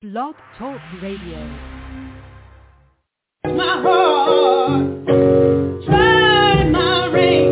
Blog Talk Radio. My heart, try my ring.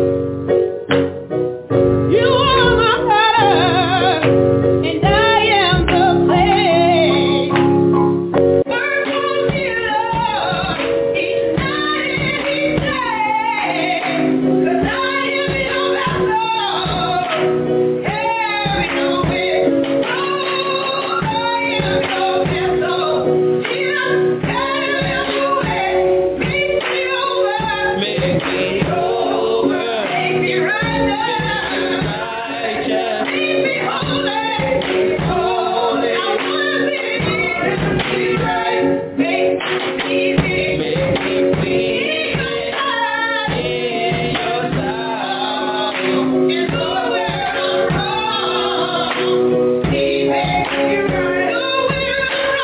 You are my potter, and I am the clay. Work on me, Lord, each night and each day. 'Cause I am your vessel, carry your will. Oh, I am your vessel. Jesus, carry your way. Make me over. Make me over. Make me righteous. Make me holy. Holy. I wanna be right. Make me clean. Make me clean. In your sight. And Lord, where I'm wrong, He makes me right. Lord, where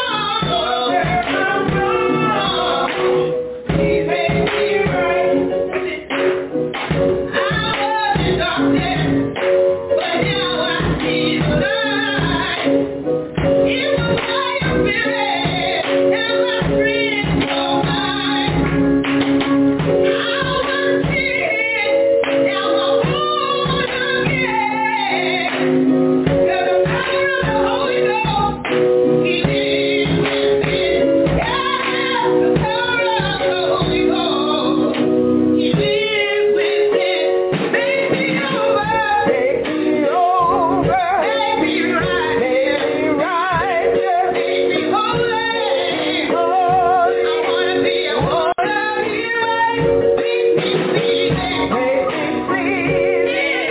I'm wrong, He makes me right. I was in darkness, but now I see the light. It was by your spirit and my friends so mine. I was sick, now I'm born again. 'Cause the power of the Holy Ghost, He lives within. Yeah, the power of the Holy Ghost, He lives within. Make me over. Make me over. Make me right. Make me righteous. Make me holy. Holy. I wanna be right. Make me clean. Make me clean.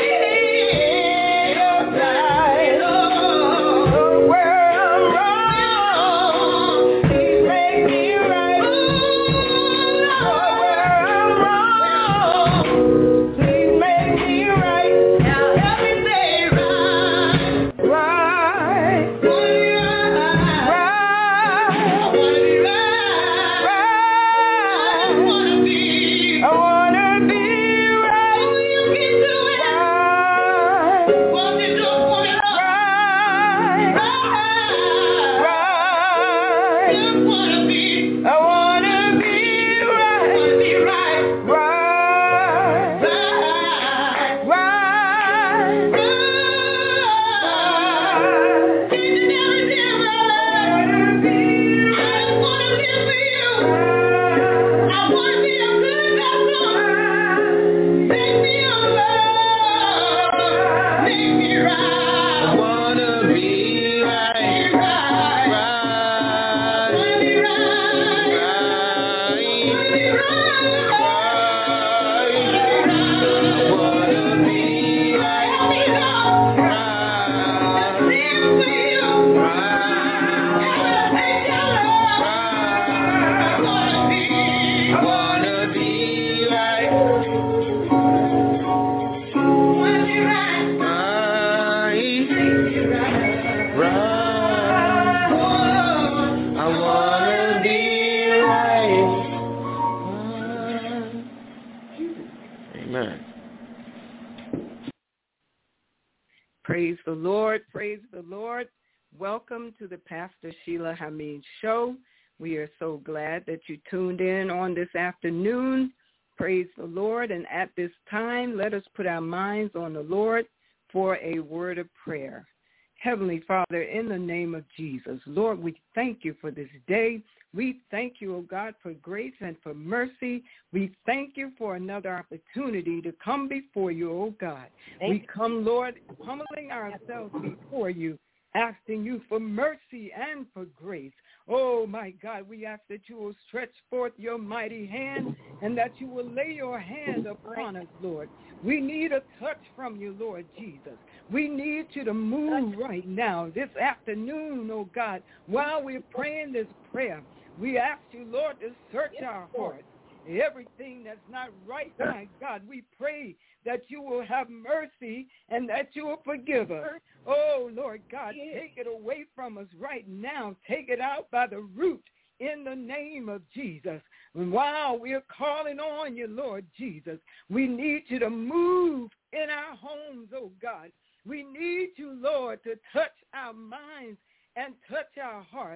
In your sight. Lord, where I'm wrong, He make me right. Lord, where I'm wrong, Please make me right. Now help me say right. Right. Right. I wanna be right. Right. I wanna be right. Oh, you can do it. Right. Won't you do it for me, Lord? Right. Right. Just wanna be. I wanna be right. Wanna be right. Right. Right. Right. Changing everything right. I just wanna live for you. I wanna be a good vessel. Make me over. Make me right. I wanna be right. Right. Wanna be right. Wanna be right. Wanna be right. Help me, Lord. Just live for you. And I'll take your love. I wanna be right. Wanna be right. I wanna be right. Amen. Praise the Lord. Praise the Lord. Welcome to the Pastor Sheila Hamid Show. We are so glad that you tuned in on this afternoon. Praise the Lord. And at this time, let us put our minds on the Lord for a word of prayer. Heavenly Father, in the name of Jesus, Lord, we thank you for this day. We thank you, oh God, for grace and for mercy. We thank you for another opportunity to come before you, oh God. We come, Lord, humbling ourselves before you, asking you for mercy and for grace. Oh, my God, we ask that you will stretch forth your mighty hand and that you will lay your hand upon us, Lord. We need a touch from you, Lord Jesus. We need you to move right now, this afternoon, oh God, while we're praying this prayer. We ask you, Lord, to search our hearts. Everything that's not right, my God, we pray that you will have mercy and that you will forgive us. Oh, Lord God, take it away from us right now. Take it out by the root in the name of Jesus. And while we're calling on you, Lord Jesus, we need you to move in our homes, oh God. We need you, Lord, to touch our minds and touch our hearts.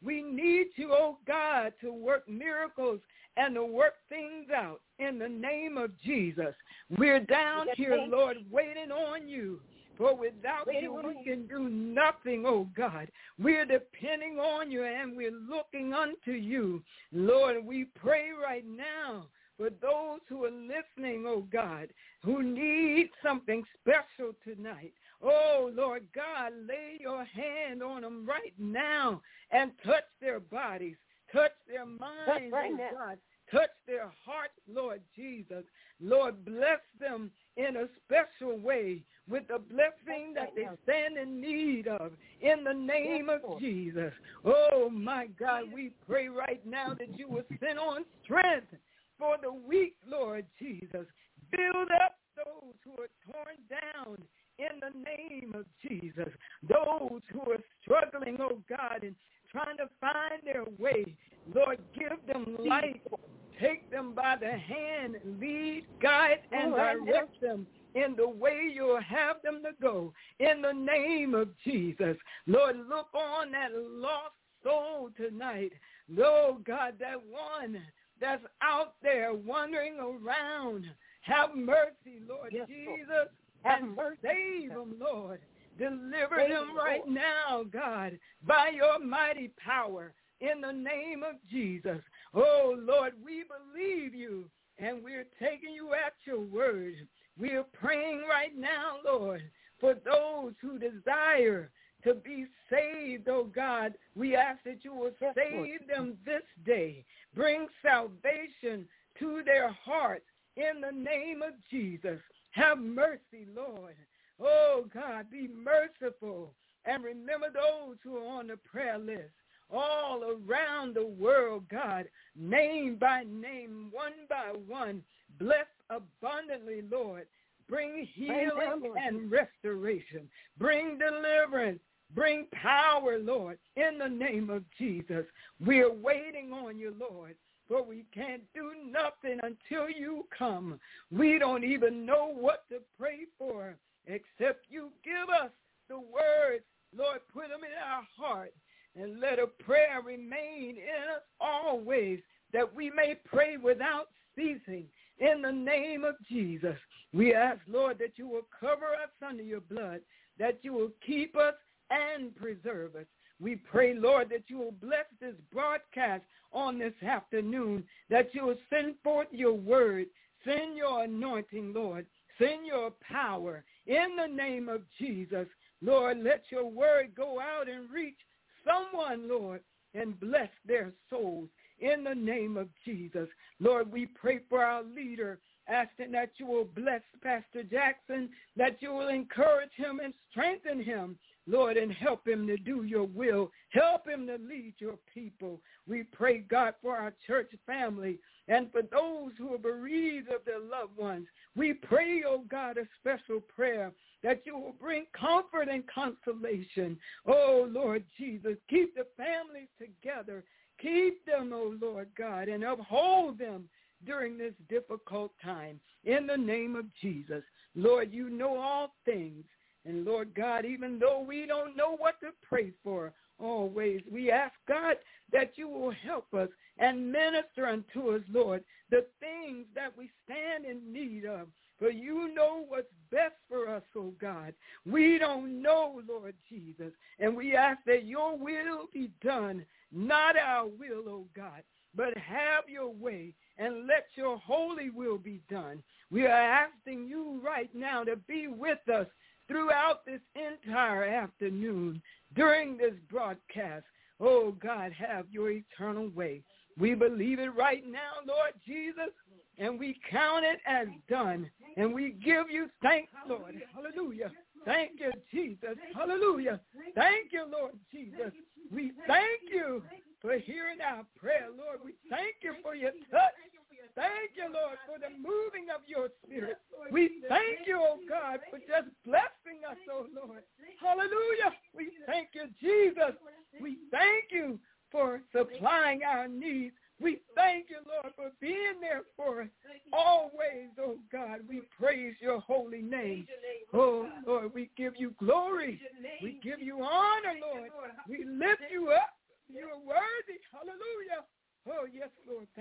We need you, oh God, to work miracles and to work things out in the name of Jesus. We're down here, Lord, waiting on you. For without you, we can do nothing, oh God. We're depending on you and we're looking unto you. Lord, we pray right now for those who are listening, oh God, who need something special tonight. Oh, Lord God, lay your hand on them right now and touch their bodies, touch their minds, oh God. Touch their hearts, Lord Jesus. Lord, bless them in a special way with the blessing that they stand in need of in the name of Jesus. Oh, my God, we pray right now that you will send on strength for the weak, Lord Jesus. Build up those who are torn down in the name of Jesus. Those who are struggling, oh God, and trying to find their way. Lord, give them light. Take them by the hand, lead, guide, and direct them in the way you'll have them to go. In the name of Jesus. Lord, look on that lost soul tonight. Lord God, that one that's out there wandering around. Have mercy, Lord Jesus, and save them, Lord. Deliver them right now, God, by your mighty power. In the name of Jesus. Oh, Lord, we believe you, and we're taking you at your word. We are praying right now, Lord, for those who desire to be saved, oh God. We ask that you will save them this day. Bring salvation to their hearts in the name of Jesus. Have mercy, Lord. Oh, God, be merciful. And remember those who are on the prayer list. All around the world, God, name by name, one by one, bless abundantly, Lord. Bring healing and restoration. Bring deliverance. Bring power, Lord, in the name of Jesus. We are waiting on you, Lord, for we can't do nothing until you come. We don't even know what to pray for except you give us the words. Lord, put them in our heart. And let a prayer remain in us always, that we may pray without ceasing. In the name of Jesus, we ask, Lord, that you will cover us under your blood, that you will keep us and preserve us. We pray, Lord, that you will bless this broadcast on this afternoon, that you will send forth your word, send your anointing, Lord, send your power. In the name of Jesus, Lord, let your word go out and reach someone, Lord, and bless their souls in the name of Jesus. Lord, we pray for our leader, asking that you will bless Pastor Jackson, that you will encourage him and strengthen him, Lord, and help him to do your will. Help him to lead your people. We pray, God, for our church family and for those who are bereaved of their loved ones. We pray, oh God, a special prayer that you will bring comfort and consolation. Oh, Lord Jesus, keep the families together. Keep them, oh, Lord God, and uphold them during this difficult time. In the name of Jesus, Lord, you know all things. And, Lord God, even though we don't know what to pray for always, we ask, God, that you will help us and minister unto us, Lord, the things that we stand in need of. For you know what's best for us, oh God. We don't know, Lord Jesus. And we ask that your will be done, not our will, oh God, but have your way and let your holy will be done. We are asking you right now to be with us throughout this entire afternoon during this broadcast. Oh God, have your eternal way. We believe it right now, Lord Jesus, and we count it as done. And we give you thanks, Lord. Hallelujah. Thank you, Jesus. Hallelujah. Thank you, Lord Jesus. We thank you for hearing our prayer, Lord. We thank you for your touch. Thank you, Lord, for the moving of your spirit. We thank you, oh God, for just blessing us, oh Lord. Hallelujah. We thank you, Jesus. We thank you for supplying our needs. We thank you, Lord, for being there for us always, oh God. We praise your holy name. Oh, Lord, we give you glory. We give you honor, Lord. We lift you up. You're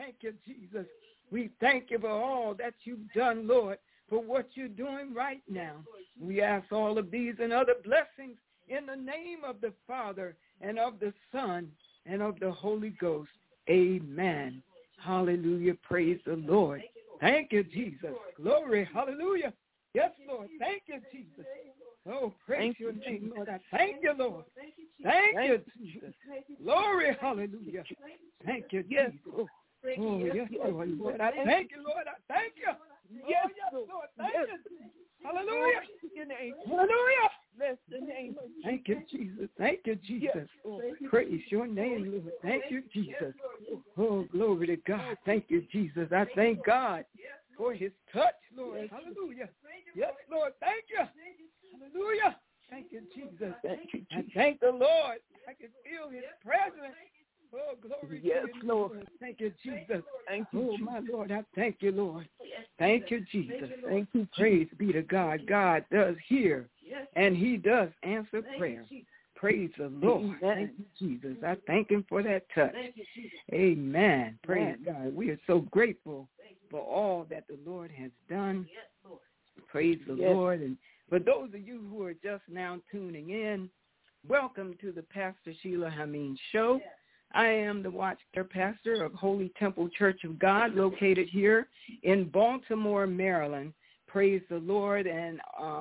Thank you, Jesus. We thank you for all that you've done, Lord, for what you're doing right now. We ask all of these and other blessings in the name of the Father and of the Son and of the Holy Ghost. Amen. Hallelujah. Praise the Lord. Thank you, Jesus. Glory. Hallelujah. Yes, Lord. Thank you, Jesus. Oh, praise your name, Lord. I thank you, Lord. Thank you, Jesus. Glory. Hallelujah. Thank you, Jesus. Oh, yes, Lord. I thank you, Lord. I thank you. Yes, Lord. Thank you. Hallelujah. Hallelujah. Bless the name. Thank you, Jesus. Thank you, Jesus. Praise your name, Lord. Thank you, Jesus. Oh, glory to God. Thank you, Jesus. I thank God for his touch, Lord. Hallelujah. Yes, Lord. Thank you. Hallelujah. Thank you, Jesus. I thank the Lord. I can feel his presence. Oh, glory to you, Lord. Thank you, Jesus. Thank you, oh, my Lord, I thank you, Lord. Thank you, Jesus. Thank you. Praise be to God. God does hear, and he does answer prayer. Praise the Lord. Thank you, Jesus. I thank him for that touch. Amen. Praise God. We are so grateful for all that the Lord has done. Praise the Lord. And for those of you who are just now tuning in, welcome to the Pastor Sheila Hameen Show. I am the Watch Care Pastor of Holy Temple Church of God, located here in Baltimore, Maryland. Praise the Lord. And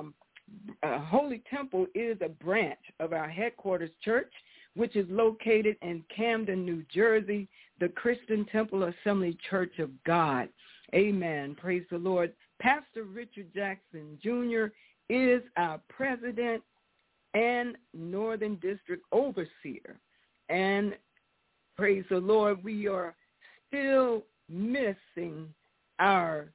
Holy Temple is a branch of our headquarters church, which is located in Camden, New Jersey, the Christian Temple Assembly Church of God. Amen. Praise the Lord. Pastor Richard Jackson, Jr. is our president and Northern District Overseer. And praise the Lord, we are still missing our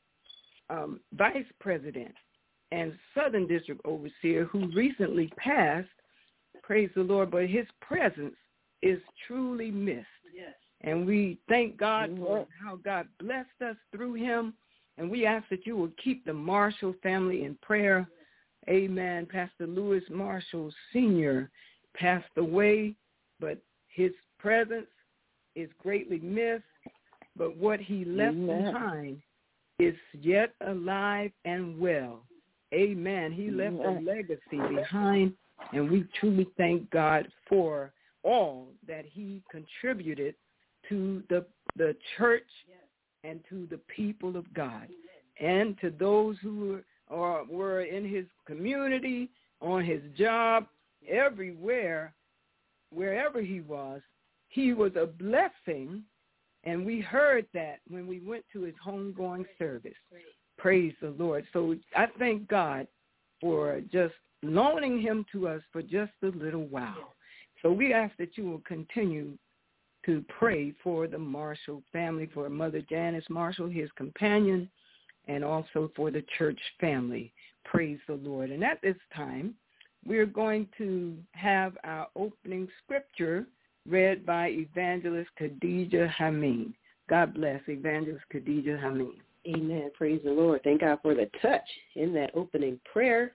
vice president and Southern District Overseer who recently passed. Praise the Lord, but his presence is truly missed. Yes. And we thank God for how God blessed us through him. And we ask that you will keep the Marshall family in prayer. Amen. Pastor Lewis Marshall Sr. passed away, but his presence is greatly missed, but what he left behind is yet alive and well. Amen. He left a legacy behind, and we truly thank God for all that he contributed to the church and to the people of God, and to those who were in his community, on his job, everywhere, wherever he was. He was a blessing, and we heard that when we went to his homegoing service. Praise the Lord. So I thank God for just loaning him to us for just a little while. So we ask that you will continue to pray for the Marshall family, for Mother Janice Marshall, his companion, and also for the church family. Praise the Lord. And at this time, we're going to have our opening scripture read by Evangelist Khadijah Hameen. God bless Evangelist Khadijah Hameen. Amen. Praise the Lord. Thank God for the touch in that opening prayer.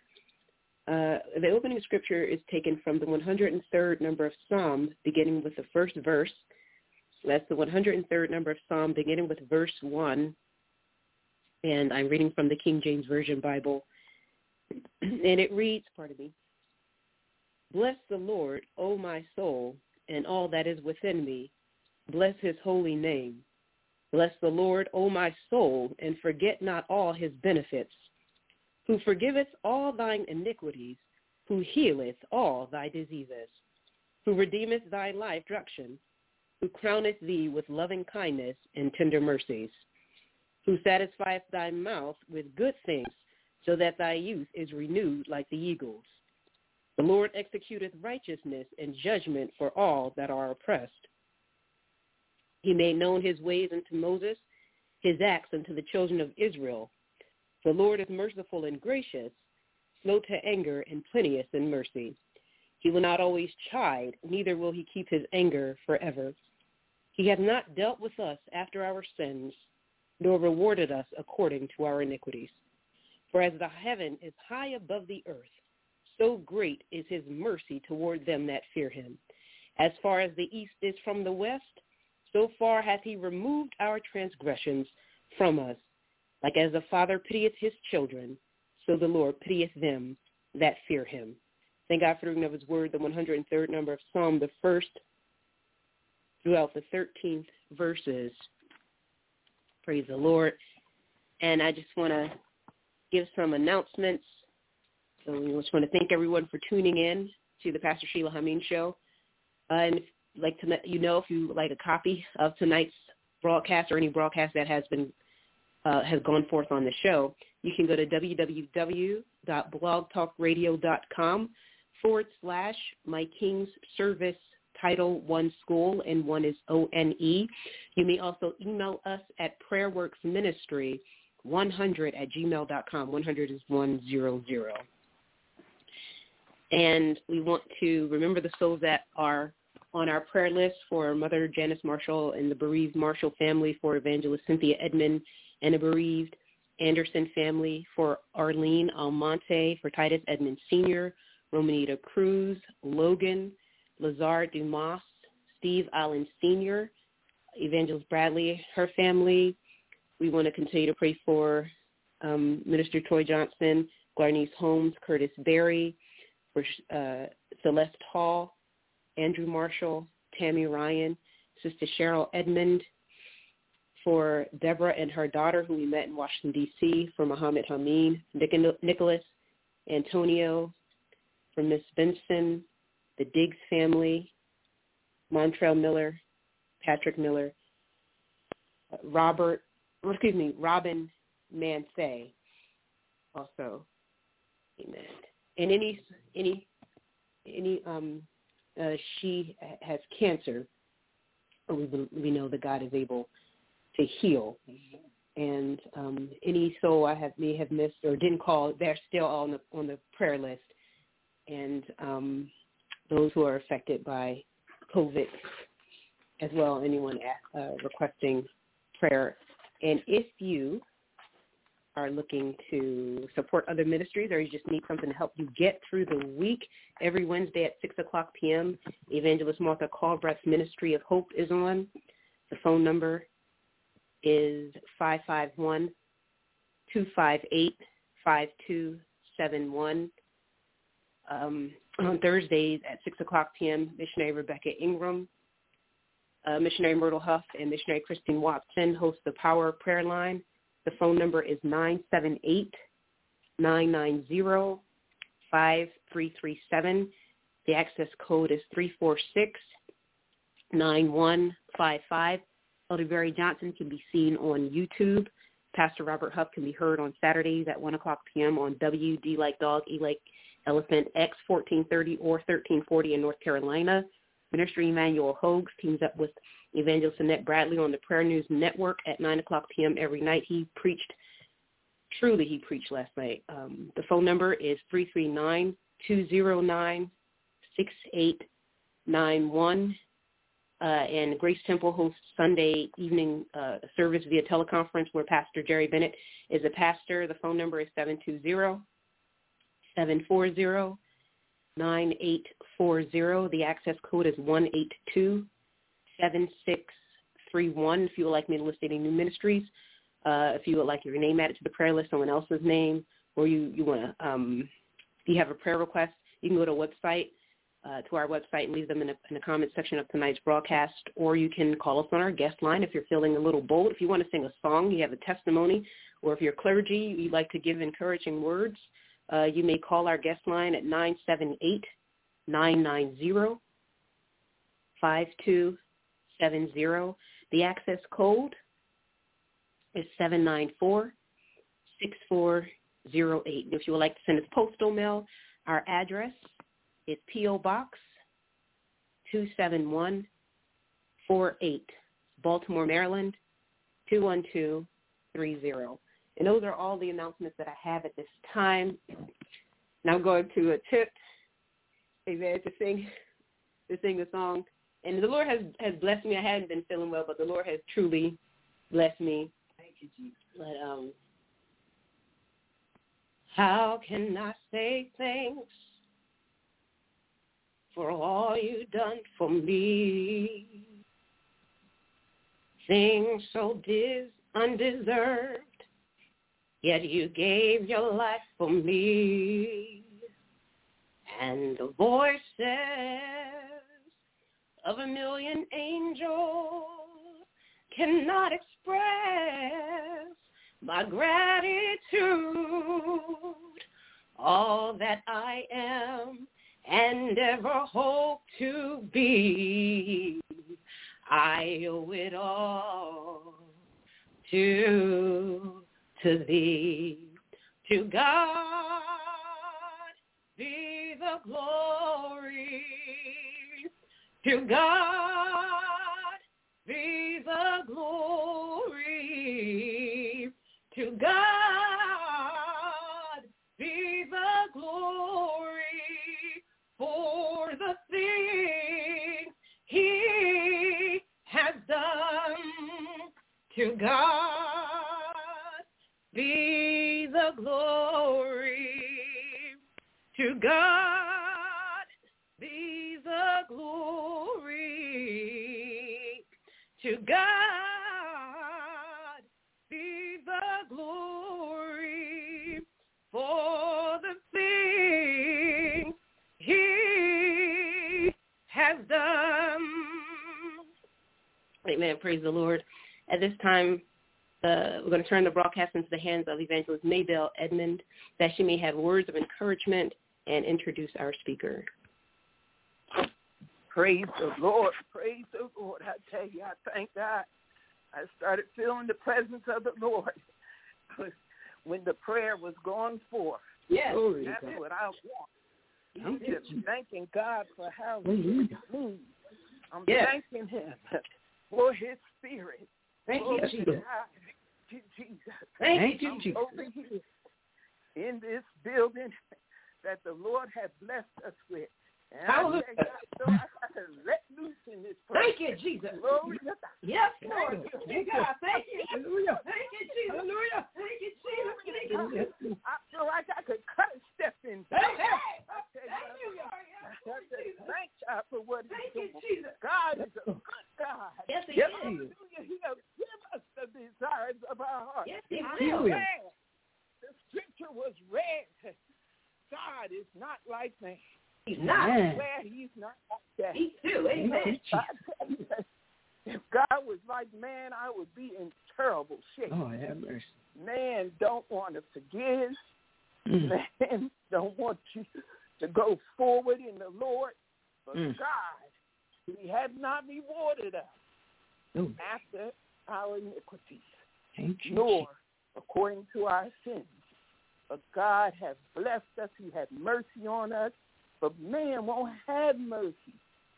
The opening scripture is taken from the 103rd number of Psalms, beginning with the first verse. That's the 103rd number of Psalm, beginning with verse 1. And I'm reading from the King James Version Bible. And it reads, Bless the Lord, O my soul, and all that is within me. Bless his holy name. Bless the Lord, O my soul, and forget not all his benefits, who forgiveth all thine iniquities, who healeth all thy diseases, who redeemeth thy life destruction, who crowneth thee with loving kindness and tender mercies, who satisfieth thy mouth with good things, so that thy youth is renewed like the eagles. The Lord executeth righteousness and judgment for all that are oppressed. He made known his ways unto Moses, his acts unto the children of Israel. The Lord is merciful and gracious, slow to anger and plenteous in mercy. He will not always chide, neither will he keep his anger forever. He hath not dealt with us after our sins, nor rewarded us according to our iniquities. For as the heaven is high above the earth, so great is his mercy toward them that fear him. As far as the east is from the west, So far hath he removed our transgressions from us. Like as a father pitieth his children, so the Lord pitieth them that fear him. Thank God for the reading of his word, the 103rd number of Psalm, the first throughout the 13th verses. Praise the Lord. And I just want to give some announcements. So we just want to thank everyone for tuning in to the Pastor Sheila Hameen Show. And if you'd like to let you know, if you would like a copy of tonight's broadcast or any broadcast that has gone forth on the show, you can go to www.blogtalkradio.com/My King's Service Title 1 School, and 1 is ONE. You may also email us at prayerworksministry100@gmail.com. 100 is 100. And we want to remember the souls that are on our prayer list for Mother Janice Marshall and the bereaved Marshall family, for Evangelist Cynthia Edmond and the bereaved Anderson family, for Arlene Almonte, for Titus Edmond Sr., Romanita Cruz, Logan, Lazar Dumas, Steve Allen Sr., Evangelist Bradley, her family. We want to continue to pray for Minister Troy Johnson, Glarnese Holmes, Curtis Berry, for Celeste Hall, Andrew Marshall, Tammy Ryan, Sister Cheryl Edmond, for Deborah and her daughter, who we met in Washington, D.C., for Muhammad Hameen, Nicholas, Antonio, for Miss Benson, the Diggs family, Montrell Miller, Patrick Miller, Robin Mansay, also. Amen. And she has cancer. We know that God is able to heal. And any soul I may have missed or didn't call, they're still on the prayer list. And those who are affected by COVID as well, anyone requesting prayer. And if you are looking to support other ministries, or you just need something to help you get through the week, every Wednesday at 6 o'clock p.m., Evangelist Martha Callbreath's Ministry of Hope is on. The phone number is 551-258-5271. On Thursdays at 6 o'clock p.m., Missionary Rebecca Ingram, Missionary Myrtle Huff, and Missionary Christine Watson host the Power Prayer Line. The phone number is 978-990-5337. The access code is 346-9155. Elder Barry Johnson can be seen on YouTube. Pastor Robert Huff can be heard on Saturdays at 1 o'clock p.m. on WD like Dog, E like Elephant, X 1430 or 1340 in North Carolina. Minister Emmanuel Hogues teams up with Evangelist Annette Bradley on the Prayer News Network at 9 o'clock p.m. every night. He preached last night. The phone number is 339-209-6891. And Grace Temple hosts Sunday evening service via teleconference where Pastor Jerry Bennett is a pastor. The phone number is 720-740-9840. The access code is 182-7631. If you would like me to list any new ministries, if you would like your name added to the prayer list, someone else's name, or you want to, if you have a prayer request, you can go to a website, to our website, and leave them in the comment section of tonight's broadcast, or you can call us on our guest line if you're feeling a little bold. If you want to sing a song, you have a testimony, or if you're clergy, you'd like to give encouraging words, you may call our guest line at 978-990-5270. The access code is 794-6408. If you would like to send us postal mail, our address is P.O. Box 27148, Baltimore, Maryland 21230. And those are all the announcements that I have at this time. Now I'm going to attempt, amen, to sing a song. And the Lord has blessed me. I hadn't been feeling well, but the Lord has truly blessed me. Thank you, Jesus. But, how can I say thanks for all you've done for me? things so undeserved, yet you gave your life for me. And the voices of a million angels cannot express my gratitude. All that I am and ever hope to be, I owe it all to thee. To God be the glory. To God be the glory. To God be the glory for the thing he has done. To God be the glory. To God be the glory. To God be the glory for the thing he has done. Amen. Praise the Lord. At this time, we're going to turn the broadcast into the hands of Evangelist Maybelle Edmond, that she may have words of encouragement and introduce our speaker. Praise the Lord. Praise the Lord. I tell you, I thank God. I started feeling the presence of the Lord when the prayer was going forth. Yes. That's what I want. I'm just thanking God for how he moves. I'm thanking him for his spirit. Thank you, Jesus. Jesus. Thank you, Jesus. Over here in this building that the Lord has blessed us with. And Hallelujah. I got to let loose in this place. Thank you, Jesus. Glory to God. Yes, Lord. Thank you, God. Thank you. Hallelujah. Thank you, Jesus. Hallelujah. Thank you, Jesus. Thank you, Jesus. I feel like I could cut a step in. Hey, Thank you, God, for what he's doing. Jesus. God is a good God. Yes, he is. Hallelujah. He'll give us the desires of our heart. Yes, he will. The scripture was read. God is not like man. He's not. He's not like that. He too. Amen. If God was like man, I would be in terrible shape. Oh, have mercy. Man don't want to forgive. Man don't want you to go forward in the Lord. But God, he has not rewarded us after our iniquities, nor according to our sins. But God has blessed us. He had mercy on us. But man won't have mercy.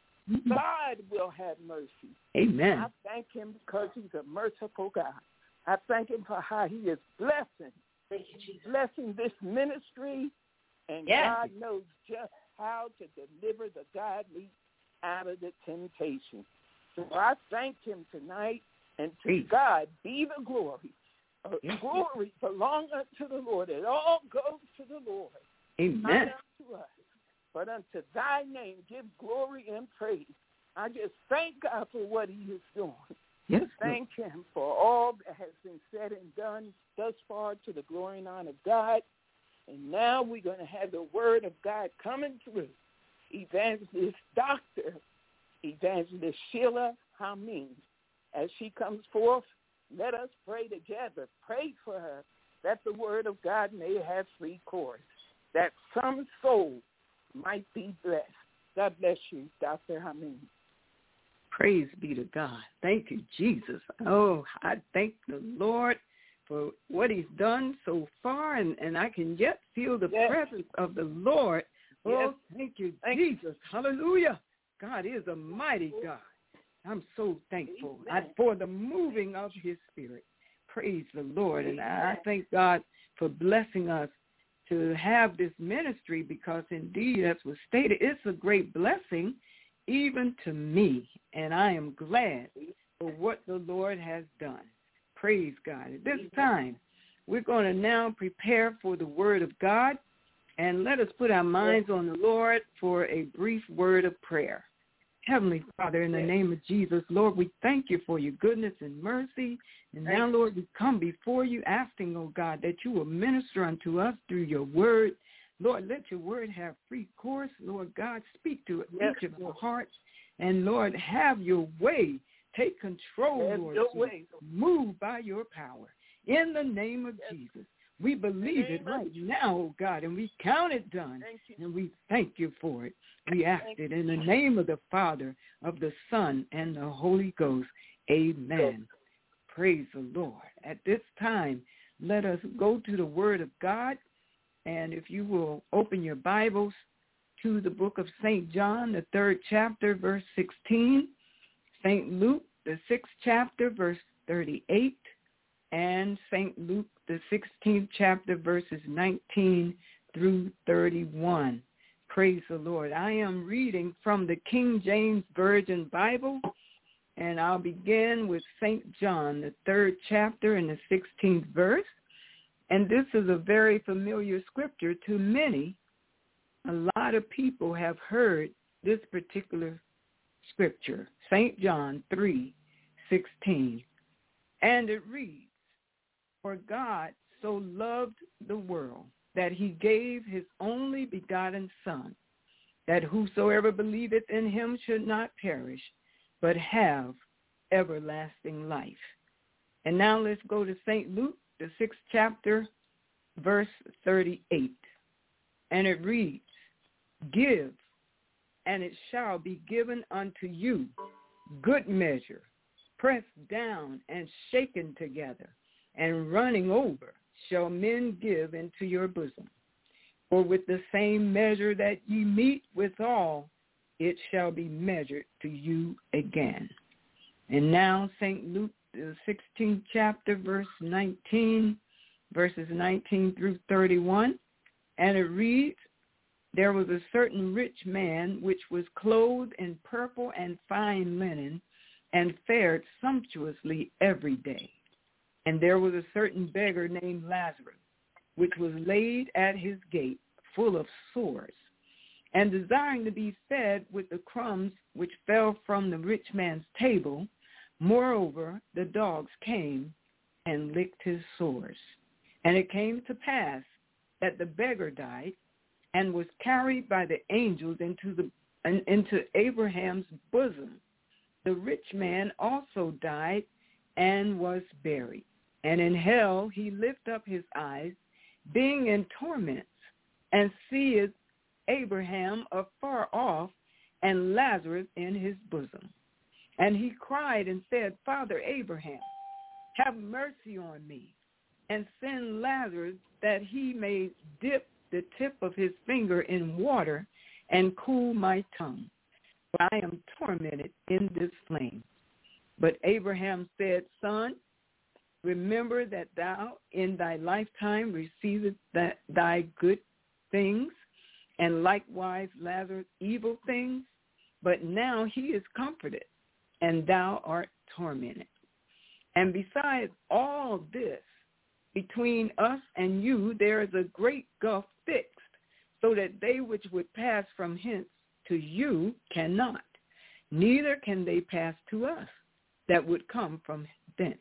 God will have mercy. Amen. I thank him because he's a merciful God. I thank him for how he is blessing. Thank you, Jesus. Blessing this ministry. And God knows just how to deliver the godly out of the temptation. So I thank him tonight. And to God be the glory. Glory belongs unto the Lord. It all goes to the Lord. Amen. Not unto us, but unto thy name give glory and praise. I just thank God for what he is doing. Yes. Thank him for all that has been said and done thus far to the glory and honor of God. And now we're going to have the word of God coming through. Evangelist Dr. Evangelist Sheila Hameen. As she comes forth, let us pray together. Pray for her that the word of God may have free course, that some soul might be blessed. God bless you, Dr. Hameen. Praise be to God. Thank you, Jesus. Oh, I thank the Lord for what he's done so far, and I can yet feel the presence of the Lord. Oh, thank you, Jesus. Hallelujah. God is a mighty God. I'm so thankful for the moving of his spirit. Praise the Lord. And I thank God for blessing us to have this ministry because, indeed, as was stated, it's a great blessing even to me. And I am glad for what the Lord has done. Praise God. At this time, we're going to now prepare for the word of God. And let us put our minds on the Lord for a brief word of prayer. Heavenly Father, in the name of Jesus, Lord, we thank you for your goodness and mercy. And now, Lord, we come before you asking, oh God, that you will minister unto us through your word. Lord, let your word have free course. Lord God, speak to each of our hearts. And, Lord, have your way. Take control, Lord. Move by your power. In the name of Jesus. We believe it right now, oh God, and we count it done, and we thank you for it. We ask it in the name of the Father, of the Son, and the Holy Ghost. Amen. Praise the Lord. At this time, let us go to the Word of God, and if you will open your Bibles to the book of St. John, the 3rd chapter, verse 16, St. Luke, the 6th chapter, verse 38, and St. Luke, the 16th chapter, verses 19 through 31. Praise the Lord. I am reading from the King James Version Bible, and I'll begin with St. John, the 3rd chapter and the 16th verse. And this is a very familiar scripture to many. A lot of people have heard this particular scripture, St. John 3:16. And it reads, "For God so loved the world that he gave his only begotten Son, that whosoever believeth in him should not perish, but have everlasting life." And now let's go to St. Luke, the 6th chapter, verse 38. And it reads, "Give, and it shall be given unto you, good measure, pressed down and shaken together, and running over shall men give into your bosom. For with the same measure that ye meet withal, it shall be measured to you again." And now St. Luke, the 16th chapter, verses 19 through 31. And it reads, "There was a certain rich man which was clothed in purple and fine linen, and fared sumptuously every day. And there was a certain beggar named Lazarus, which was laid at his gate, full of sores, and desiring to be fed with the crumbs which fell from the rich man's table. Moreover, the dogs came and licked his sores. And it came to pass that the beggar died, and was carried by the angels into Abraham's bosom. The rich man also died and was buried. And in hell he lift up his eyes, being in torments, and seeth Abraham afar off, and Lazarus in his bosom. And he cried and said, Father Abraham, have mercy on me, and send Lazarus that he may dip the tip of his finger in water and cool my tongue, for I am tormented in this flame. But Abraham said, Son, remember that thou in thy lifetime receivest thy good things, and likewise Lazarus evil things, but now he is comforted, and thou art tormented. And besides all this, between us and you there is a great gulf fixed, so that they which would pass from hence to you cannot, neither can they pass to us that would come from thence.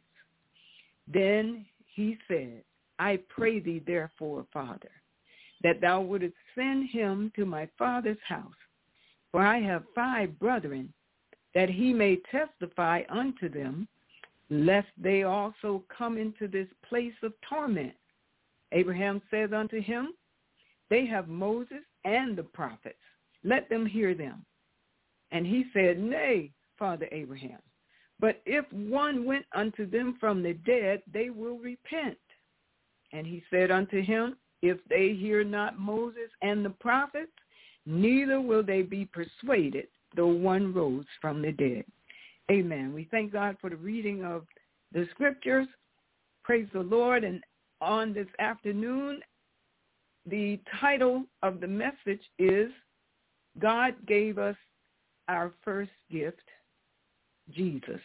Then he said, I pray thee therefore, Father, that thou wouldest send him to my father's house, for I have 5 brethren, that he may testify unto them, lest they also come into this place of torment. Abraham said unto him, They have Moses and the prophets. Let them hear them. And he said, Nay, Father Abraham, but if one went unto them from the dead, they will repent. And he said unto him, If they hear not Moses and the prophets, neither will they be persuaded, though one rose from the dead. Amen. We thank God for the reading of the scriptures. Praise the Lord. And on this afternoon, the title of the message is God Gave Us Our First Gift, Jesus.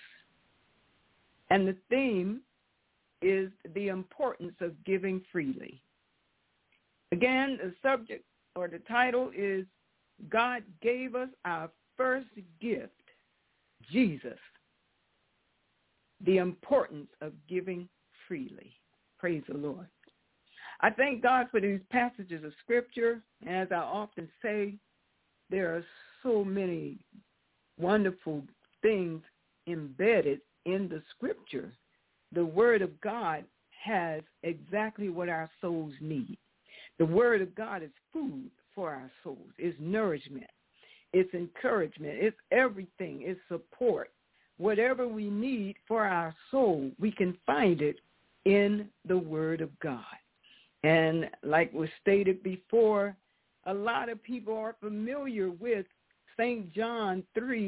And the theme is the importance of giving freely. Again, the subject or the title is God Gave Us Our first gift, Jesus, the importance of giving freely. Praise the Lord. I thank God for these passages of Scripture. And as I often say, there are so many wonderful things embedded in the Scripture. The Word of God has exactly what our souls need. The Word of God is food for our souls. It's nourishment. It's encouragement. It's everything. It's support. Whatever we need for our soul, we can find it in the Word of God. And like was stated before, a lot of people are familiar with St. John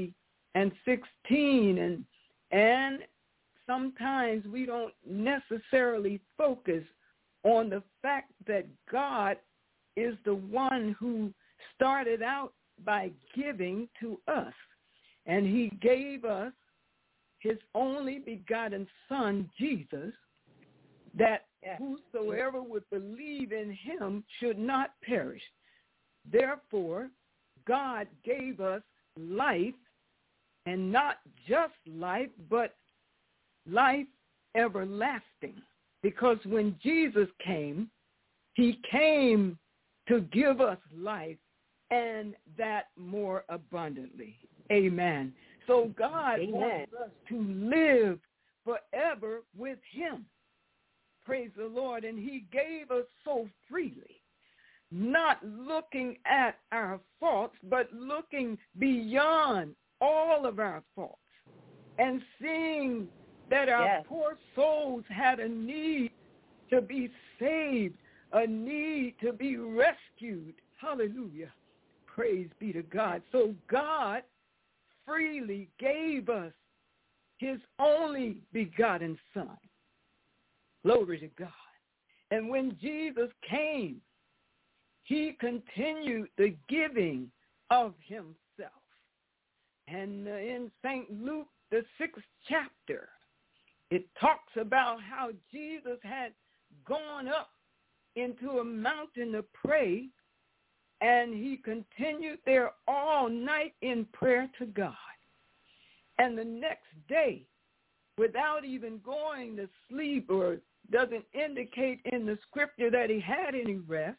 3:16, and sometimes we don't necessarily focus on the fact that God is the one who started out by giving to us. And he gave us his only begotten Son, Jesus, that whosoever would believe in him should not perish. Therefore, God gave us life, and not just life, but life everlasting. Because when Jesus came, he came to give us life, and that more abundantly. Amen. So God wants us to live forever with him. Praise the Lord. And he gave us so freely, not looking at our faults, but looking beyond all of our faults and seeing that our poor souls had a need to be saved, a need to be rescued. Hallelujah. Praise be to God. So God freely gave us his only begotten Son. Glory to God. And when Jesus came, he continued the giving of himself. And in St. Luke, the 6th chapter, it talks about how Jesus had gone up into a mountain to pray, and he continued there all night in prayer to God. And the next day, without even going to sleep, or doesn't indicate in the scripture that he had any rest,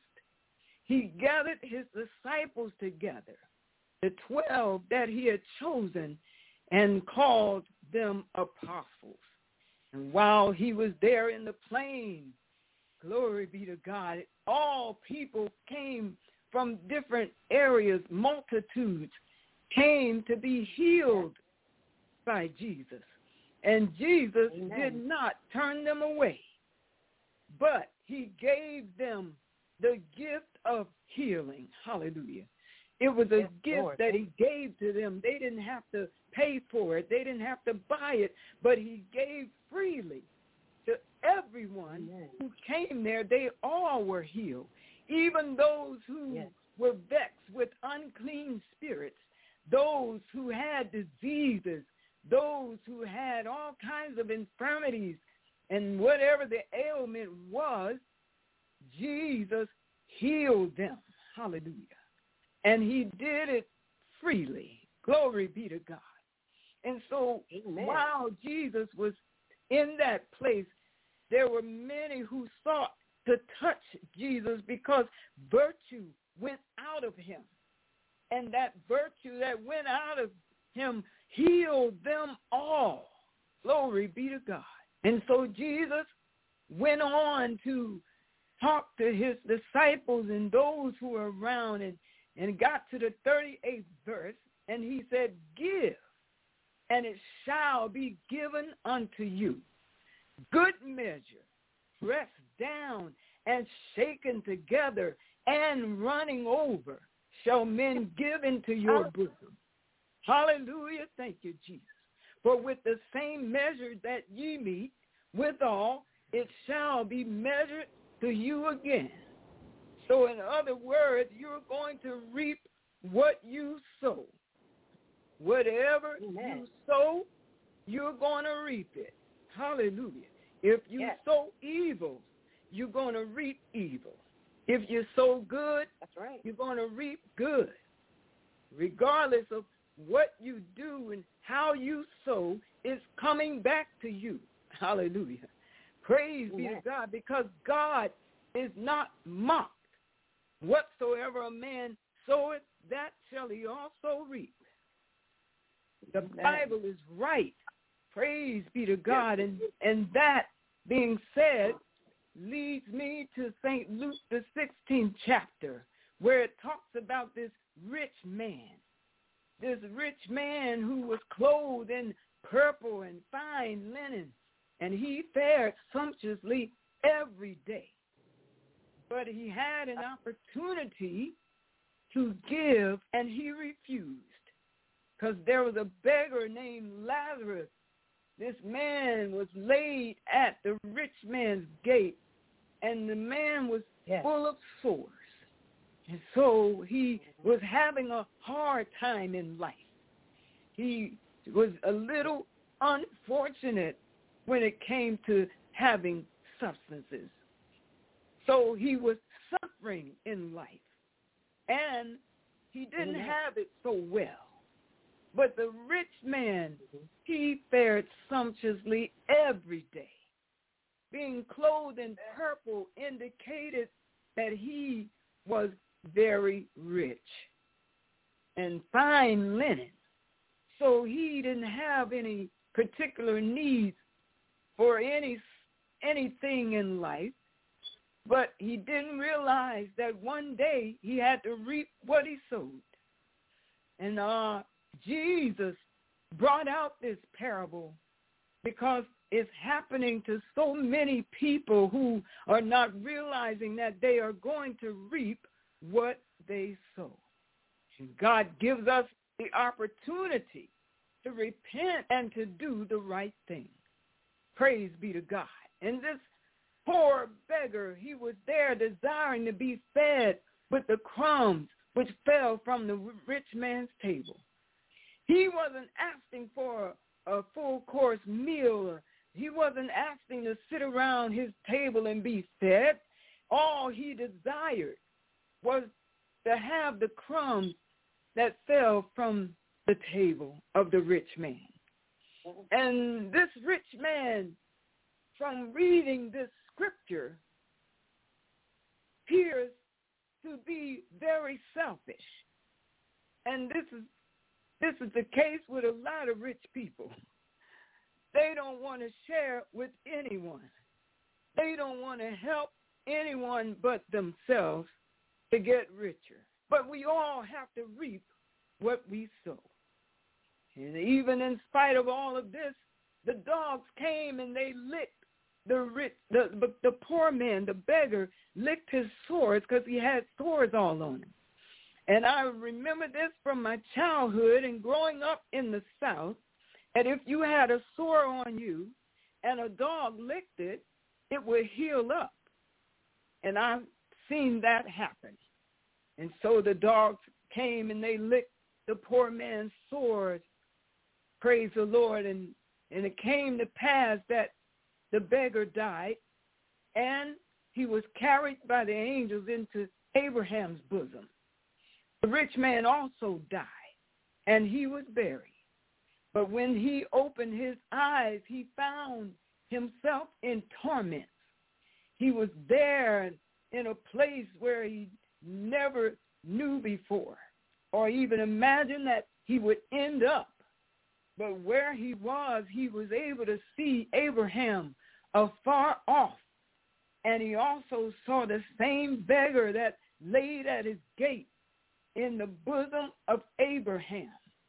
he gathered his disciples together, the 12 that he had chosen, and called them apostles. And while he was there in the plain, glory be to God, all people came from different areas, multitudes came to be healed by Jesus. And Jesus did not turn them away, but he gave them the gift of healing. Hallelujah. It was a gift that he gave to them. They didn't have to pay for it. They didn't have to buy it, but he gave freely to everyone who came there. They all were healed. Even those who were vexed with unclean spirits, those who had diseases, those who had all kinds of infirmities, and whatever the ailment was, Jesus healed them. Hallelujah. And he did it freely. Glory be to God. And so while Jesus was in that place, there were many who sought to touch Jesus because virtue went out of him. And that virtue that went out of him healed them all. Glory be to God. And so Jesus went on to talk to his disciples and those who were around, and got to the 38th verse, and he said, "Give, and it shall be given unto you. Good measure, pressed down and shaken together and running over, shall men give into your bosom." Hallelujah. Thank you, Jesus. For with the same measure that ye meet withal, it shall be measured to you again. So in other words, you're going to reap what you sow. Whatever you sow, you're going to reap it. Hallelujah. If you sow evil, you're going to reap evil. If you sow good, you're going to reap good. Regardless of what you do and how you sow is coming back to you. Hallelujah. Praise be to God, because God is not mocked. Whatsoever a man soweth, that shall he also reap. The Bible is right. Praise be to God. And that being said leads me to St. Luke, the 16th chapter, where it talks about this rich man who was clothed in purple and fine linen, and he fared sumptuously every day. But he had an opportunity to give, and he refused, because there was a beggar named Lazarus. This man was laid at the rich man's gate, and the man was full of sores. And so he was having a hard time in life. He was a little unfortunate when it came to having substances. So he was suffering in life, and he didn't have it so well. But the rich man, he fared sumptuously every day. Being clothed in purple indicated that he was very rich, and fine linen. So he didn't have any particular needs for anything in life, but he didn't realize that one day he had to reap what he sowed. And Jesus brought out this parable because it's happening to so many people who are not realizing that they are going to reap what they sow. And God gives us the opportunity to repent and to do the right thing. Praise be to God. And this poor beggar, he was there desiring to be fed with the crumbs which fell from the rich man's table. He wasn't asking for a full-course meal. He wasn't asking to sit around his table and be fed. All he desired was to have the crumbs that fell from the table of the rich man. And this rich man, from reading this scripture, appears to be very selfish. And this is the case with a lot of rich people. They don't want to share with anyone. They don't want to help anyone but themselves to get richer. But we all have to reap what we sow. And even in spite of all of this, the dogs came and they licked the poor man, the beggar, licked his sores because he had sores all on him. And I remember this from my childhood and growing up in the South, that if you had a sore on you and a dog licked it, it would heal up. And I've seen that happen. And so the dogs came and they licked the poor man's sores. Praise the Lord. And it came to pass that the beggar died, and he was carried by the angels into Abraham's bosom. The rich man also died, and he was buried. But when he opened his eyes, he found himself in torment. He was there in a place where he never knew before or even imagined that he would end up. But where he was able to see Abraham afar off. And he also saw the same beggar that laid at his gate in the bosom of Abraham.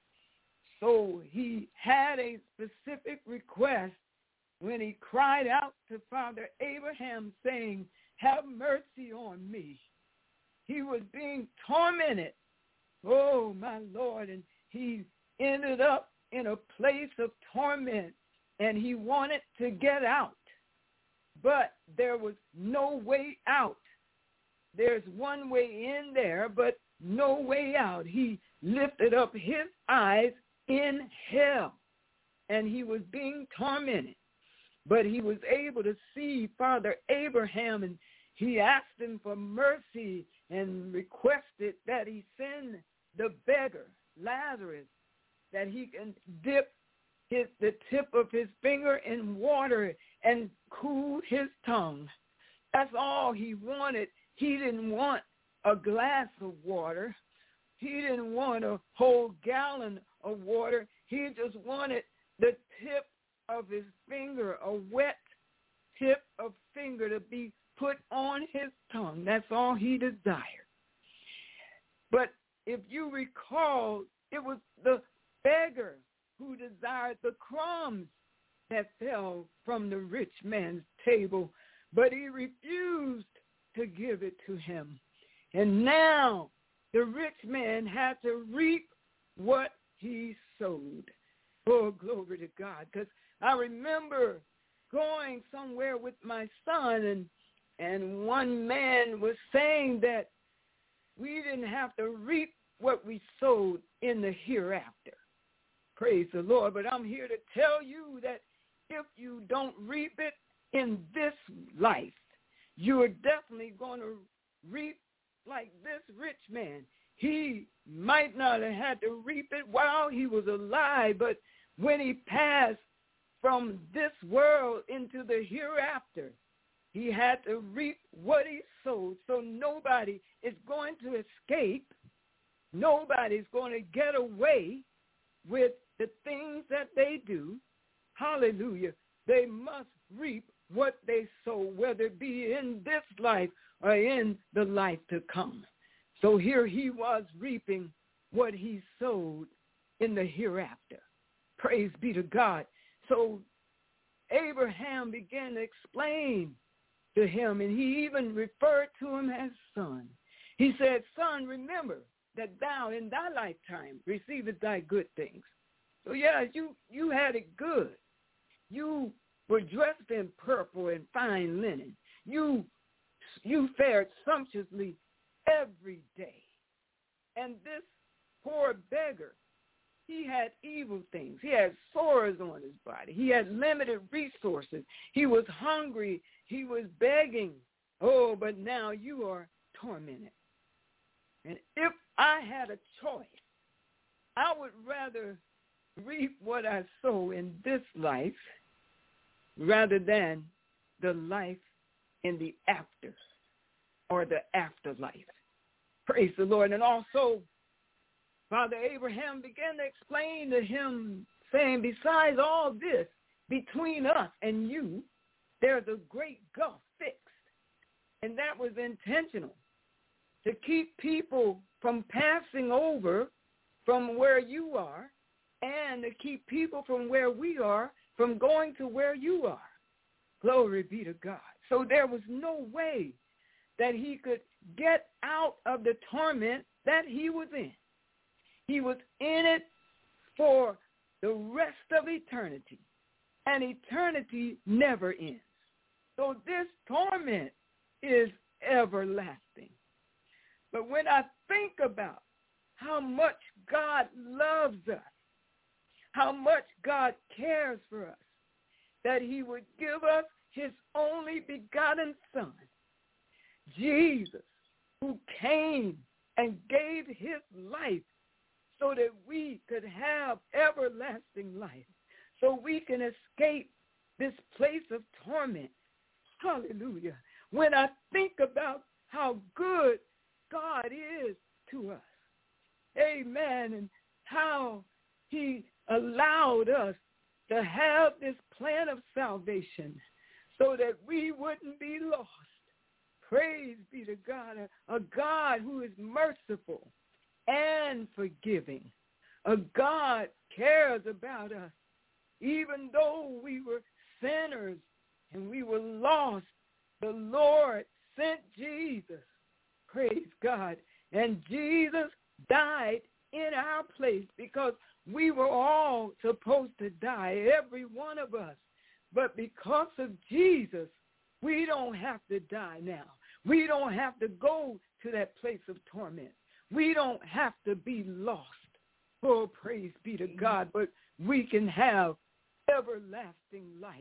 So he had a specific request when he cried out to Father Abraham saying, "Have mercy on me." He was being tormented. Oh, my Lord. And he ended up in a place of torment, and he wanted to get out. But there was no way out. There's one way in there, but no way out. He lifted up his eyes in hell, and he was being tormented. But he was able to see Father Abraham, and he asked him for mercy and requested that he send the beggar, Lazarus, that he can dip the tip of his finger in water and cool his tongue. That's all he wanted. He didn't want a glass of water. He didn't want a whole gallon of water. He just wanted the tip of his finger, a wet tip of finger to be put on his tongue. That's all he desired. But if you recall, it was the beggar who desired the crumbs that fell from the rich man's table, but he refused to give it to him. And now the rich man had to reap what he sowed. Oh, glory to God. Because I remember going somewhere with my son, and one man was saying that we didn't have to reap what we sowed in the hereafter. Praise the Lord. But I'm here to tell you that if you don't reap it in this life, you are definitely going to reap like this rich man. He might not have had to reap it while he was alive, but when he passed from this world into the hereafter, he had to reap what he sowed. So nobody is going to escape. Nobody's going to get away with the things that they do. Hallelujah. They must reap what they sow, whether it be in this life or in the life to come. So here he was reaping what he sowed in the hereafter. Praise be to God. So Abraham began to explain to him, and he even referred to him as son. He said, son, remember that thou in thy lifetime receivest thy good things. So yeah, you had it good. You were dressed in purple and fine linen. You fared sumptuously every day. And this poor beggar, he had evil things. He had sores on his body. He had limited resources. He was hungry. He was begging. Oh, but now you are tormented. And if I had a choice, I would rather reap what I sow in this life rather than the life in the after or the afterlife. Praise the Lord. And also, Father Abraham began to explain to him, saying, besides all this, between us and you, there's a great gulf fixed. And that was intentional, to keep people from passing over from where you are and to keep people from where we are from going to where you are. Glory be to God. So there was no way that he could get out of the torment that he was in. He was in it for the rest of eternity, and eternity never ends. So this torment is everlasting. But when I think about how much God loves us, how much God cares for us, that he would give us his only begotten Son, Jesus, who came and gave his life so that we could have everlasting life, so we can escape this place of torment. Hallelujah. When I think about how good God is to us, amen, and how he allowed us to have this plan of salvation so that we wouldn't be lost. Praise be to God, a God who is merciful and forgiving. A God cares about us. Even though we were sinners and we were lost, the Lord sent Jesus. Praise God. And Jesus died in our place because we were all supposed to die, every one of us. But because of Jesus, we don't have to die now. We don't have to go to that place of torment. We don't have to be lost. Oh, praise be to God. But we can have everlasting life.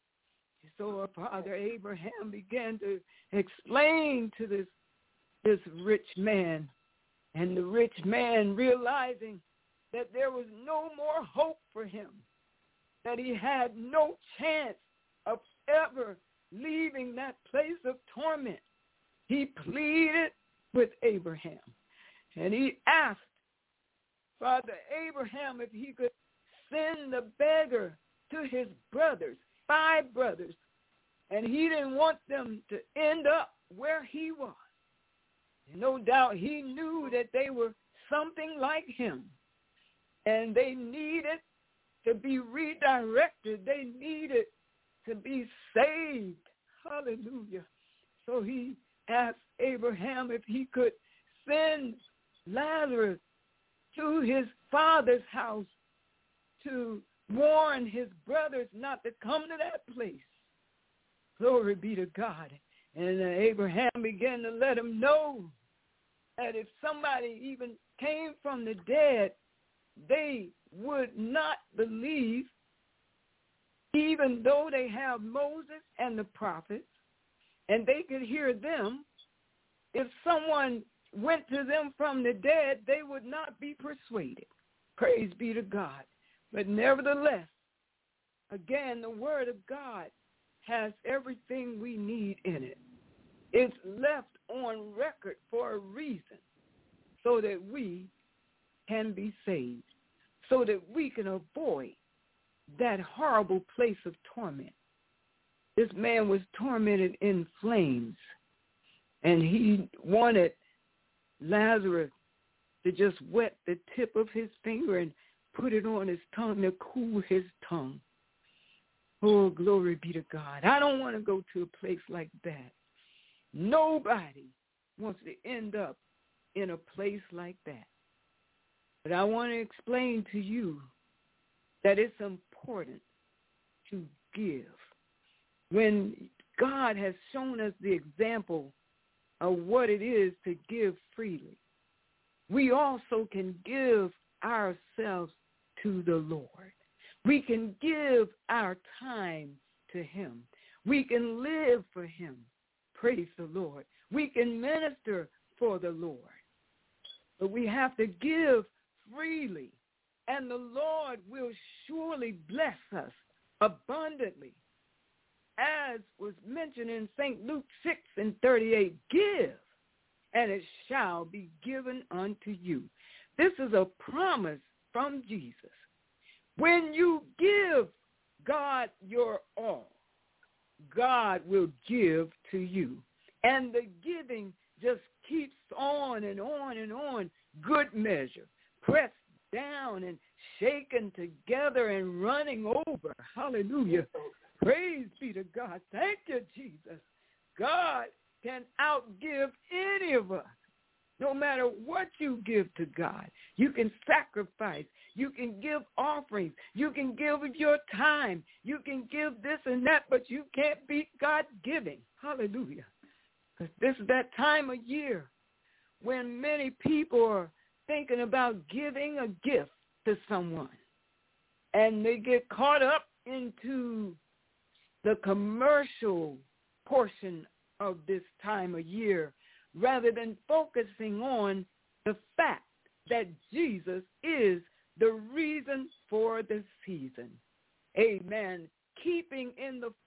So Father Abraham began to explain to this rich man, and the rich man, realizing that there was no more hope for him, that he had no chance of ever leaving that place of torment, he pleaded with Abraham. And he asked Father Abraham if he could send the beggar to his brothers, 5 brothers. And he didn't want them to end up where he was. And no doubt he knew that they were something like him. And they needed to be redirected. They needed to be saved. Hallelujah. So he asked Abraham if he could send Lazarus to his father's house to warn his brothers not to come to that place. Glory be to God. And Abraham began to let him know that if somebody even came from the dead, they would not believe, even though they have Moses and the prophets, and they could hear them. If someone went to them from the dead, they would not be persuaded. Praise be to God. But nevertheless, again, the Word of God has everything we need in it. It's left on record for a reason, so that we can be saved, so that we can avoid that horrible place of torment. This man was tormented in flames, and he wanted Lazarus to just wet the tip of his finger and put it on his tongue to cool his tongue. Oh, glory be to God. I don't want to go to a place like that. Nobody wants to end up in a place like that. But I want to explain to you that it's important to give. When God has shown us the example of what it is to give freely, we also can give ourselves to the Lord. We can give our time to him. We can live for him. Praise the Lord. We can minister for the Lord. But we have to give freely, and the Lord will surely bless us abundantly. As was mentioned in St. Luke 6:38, give, and it shall be given unto you. This is a promise from Jesus. When you give God your all, God will give to you. And the giving just keeps on and on and on, good measure, pressed down and shaken together and running over. Hallelujah. Praise be to God. Thank you, Jesus. God can outgive any of us. No matter what you give to God, you can sacrifice, you can give offerings, you can give of your time, you can give this and that, but you can't beat God giving. Hallelujah. Because this is that time of year when many people are thinking about giving a gift to someone, and they get caught up into the commercial portion of this time of year, rather than focusing on the fact that Jesus is the reason for the season. Amen. Keeping in the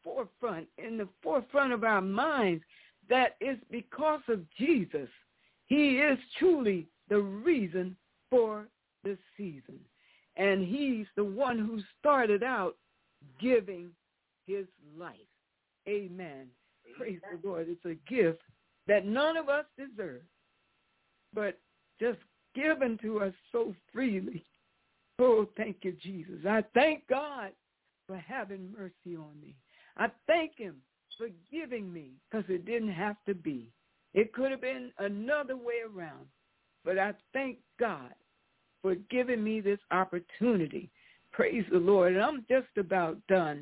forefront of our minds, that it's because of Jesus. He is truly the reason for the season. And he's the one who started out giving his life. Amen. Praise the Lord. It's a gift that none of us deserve, but just given to us so freely. Oh, thank you, Jesus. I thank God for having mercy on me. I thank him for giving me, because it didn't have to be. It could have been another way around, but I thank God for giving me this opportunity. Praise the Lord. And I'm just about done.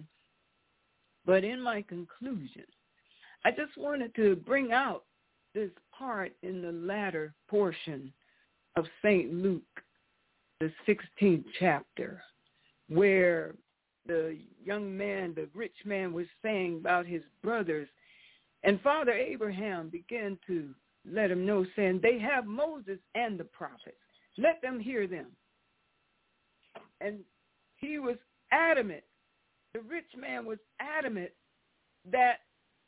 But in my conclusion, I just wanted to bring out this part in the latter portion of St. Luke, the 16th chapter, where the young man, the rich man, was saying about his brothers. And Father Abraham began to let him know, saying, they have Moses and the prophets. Let them hear them. And he was adamant. The rich man was adamant that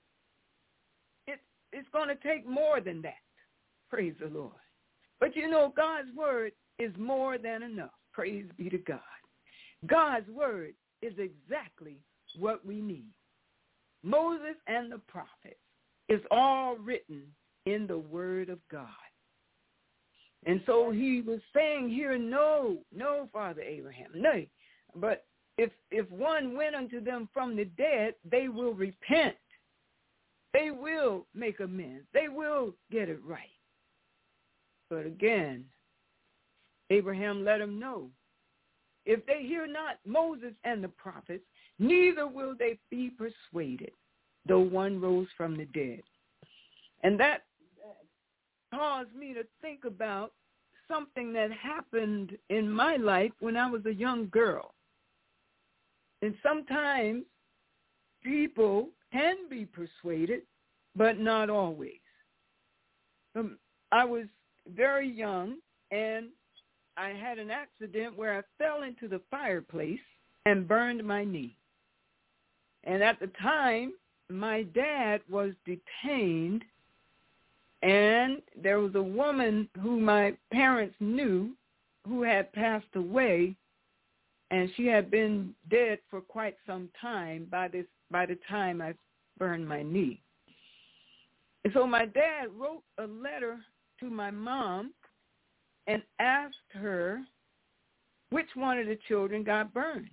it's going to take more than that. Praise the Lord. But you know, God's word is more than enough. Praise be to God. God's word is exactly what we need. Moses and the prophets is all written in the word of God. And so he was saying here, no, Father Abraham, no. But if one went unto them from the dead, they will repent. They will make amends. They will get it right. But again, Abraham let him know, if they hear not Moses and the prophets, neither will they be persuaded, though one rose from the dead. And that caused me to think about something that happened in my life when I was a young girl. And sometimes people can be persuaded, but not always. I was very young, and I had an accident where I fell into the fireplace and burned my knee. And at the time, my dad was detained, and there was a woman who my parents knew who had passed away, and she had been dead for quite some time by the time I burned my knee. And so my dad wrote a letter to my mom and asked her which one of the children got burned,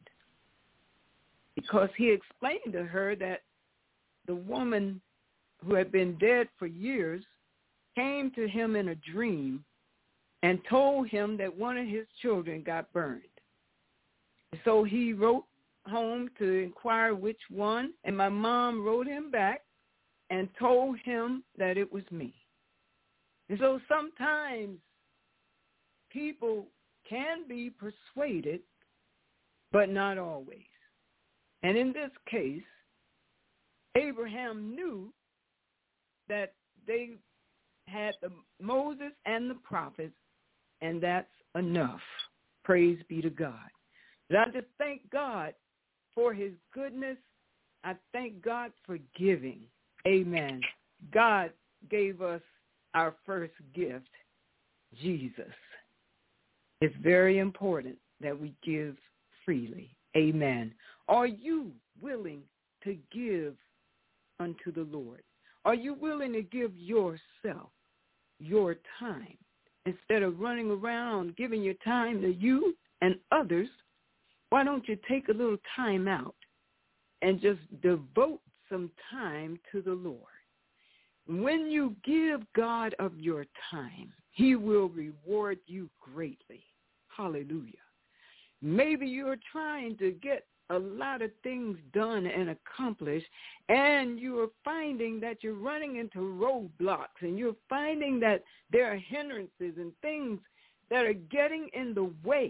because he explained to her that the woman who had been dead for years came to him in a dream and told him that one of his children got burned. So he wrote home to inquire which one, and my mom wrote him back and told him that it was me. And so sometimes people can be persuaded, but not always. And in this case, Abraham knew that they had the Moses and the prophets, and that's enough. Praise be to God. And I just thank God for his goodness. I thank God for giving. Amen. God gave us our first gift, Jesus. It's very important that we give freely. Amen. Are you willing to give unto the Lord? Are you willing to give yourself, your time, instead of running around giving your time to you and others? Why don't you take a little time out and just devote some time to the Lord? When you give God of your time, he will reward you greatly. Hallelujah. Maybe you're trying to get a lot of things done and accomplished, and you are finding that you're running into roadblocks, and you're finding that there are hindrances and things that are getting in the way.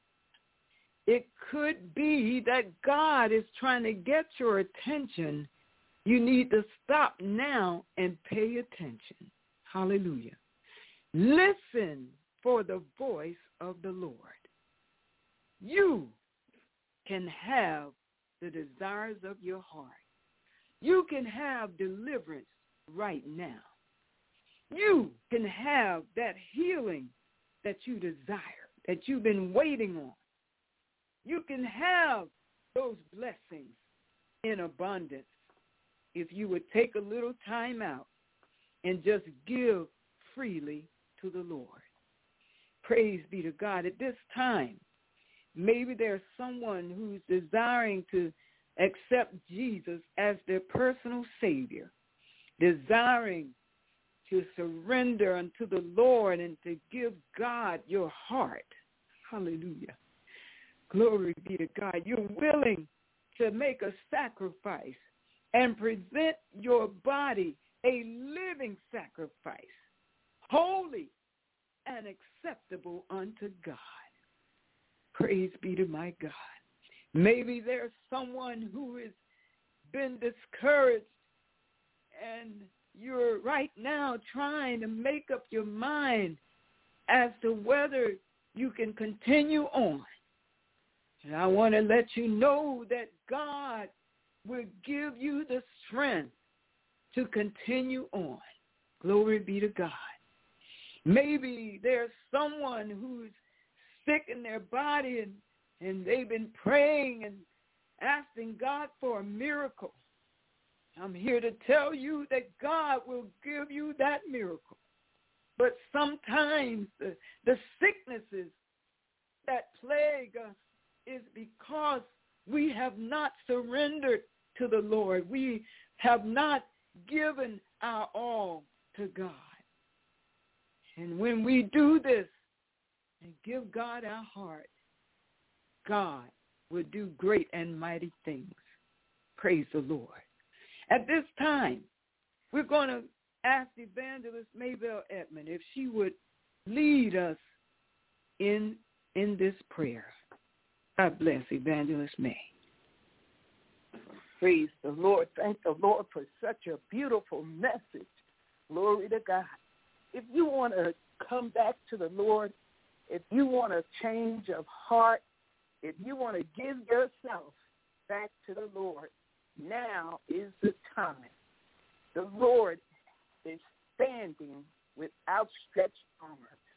It could be that God is trying to get your attention. You need to stop now and pay attention. Hallelujah. Listen for the voice of the Lord. You can have the desires of your heart. You can have deliverance right now. You can have that healing that you desire, that you've been waiting on. You can have those blessings in abundance if you would take a little time out and just give freely to the Lord. Praise be to God. At this time, maybe there's someone who's desiring to accept Jesus as their personal Savior, desiring to surrender unto the Lord and to give God your heart. Hallelujah. Glory be to God. You're willing to make a sacrifice and present your body a living sacrifice, holy and acceptable unto God. Praise be to my God. Maybe there's someone who has been discouraged, and you're right now trying to make up your mind as to whether you can continue on. And I want to let you know that God will give you the strength to continue on. Glory be to God. Maybe there's someone who's sick in their body and they've been praying and asking God for a miracle. I'm here to tell you that God will give you that miracle. But sometimes the sicknesses that plague us is because we have not surrendered to the Lord. We have not given our all to God. And when we do this and give God our heart, God will do great and mighty things. Praise the Lord. At this time, we're going to ask Evangelist Maybelle Edmond if she would lead us in this prayer. God bless Evangelist May. Praise the Lord. Thank the Lord for such a beautiful message. Glory to God. If you want to come back to the Lord, if you want a change of heart, if you want to give yourself back to the Lord, now is the time. The Lord is standing with outstretched arms.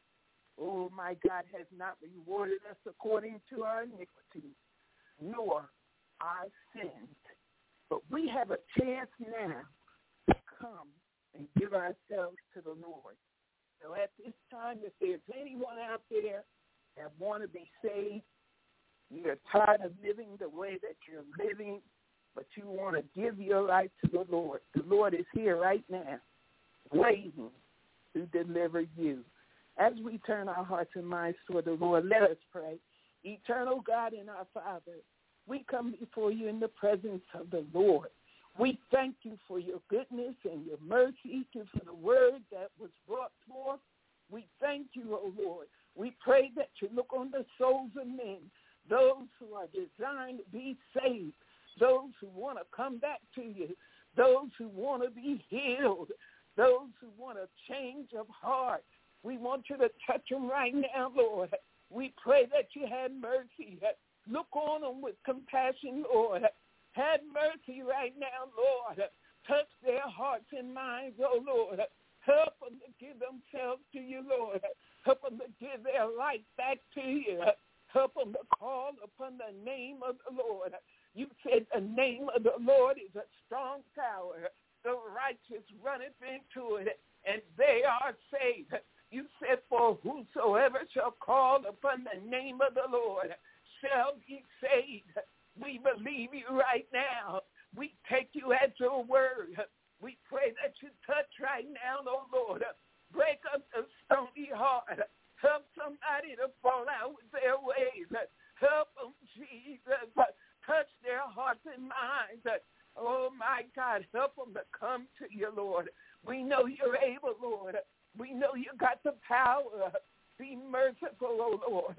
Oh, my God has not rewarded us according to our iniquities, nor our sins. But we have a chance now to come and give ourselves to the Lord. So at this time, if there's anyone out there that want to be saved, you're tired of living the way that you're living, but you want to give your life to the Lord is here right now, waiting to deliver you. As we turn our hearts and minds toward the Lord, let us pray. Eternal God and our Father, we come before you in the presence of the Lord. We thank you for your goodness and your mercy. Thank you for the word that was brought forth. We thank you, O Lord. We pray that you look on the souls of men, those who are designed to be saved, those who want to come back to you, those who want to be healed, those who want a change of heart. We want you to touch them right now, Lord. We pray that you had mercy. Look on them with compassion, Lord. Have mercy right now, Lord. Touch their hearts and minds, oh Lord. Help them to give themselves to you, Lord. Help them to give their life back to you. Help them to call upon the name of the Lord. You said the name of the Lord is a strong tower. The righteous runneth into it, and they are saved. You said, for whosoever shall call upon the name of the Lord shall be saved. We believe you right now. We take you at your word. We pray that you touch right now, oh Lord. Break up the stony heart. Help somebody to fall out with their ways. Help them, Jesus. Touch their hearts and minds. Oh, my God, help them to come to you, Lord. We know you're able, Lord. We know you got the power. Be merciful, oh Lord.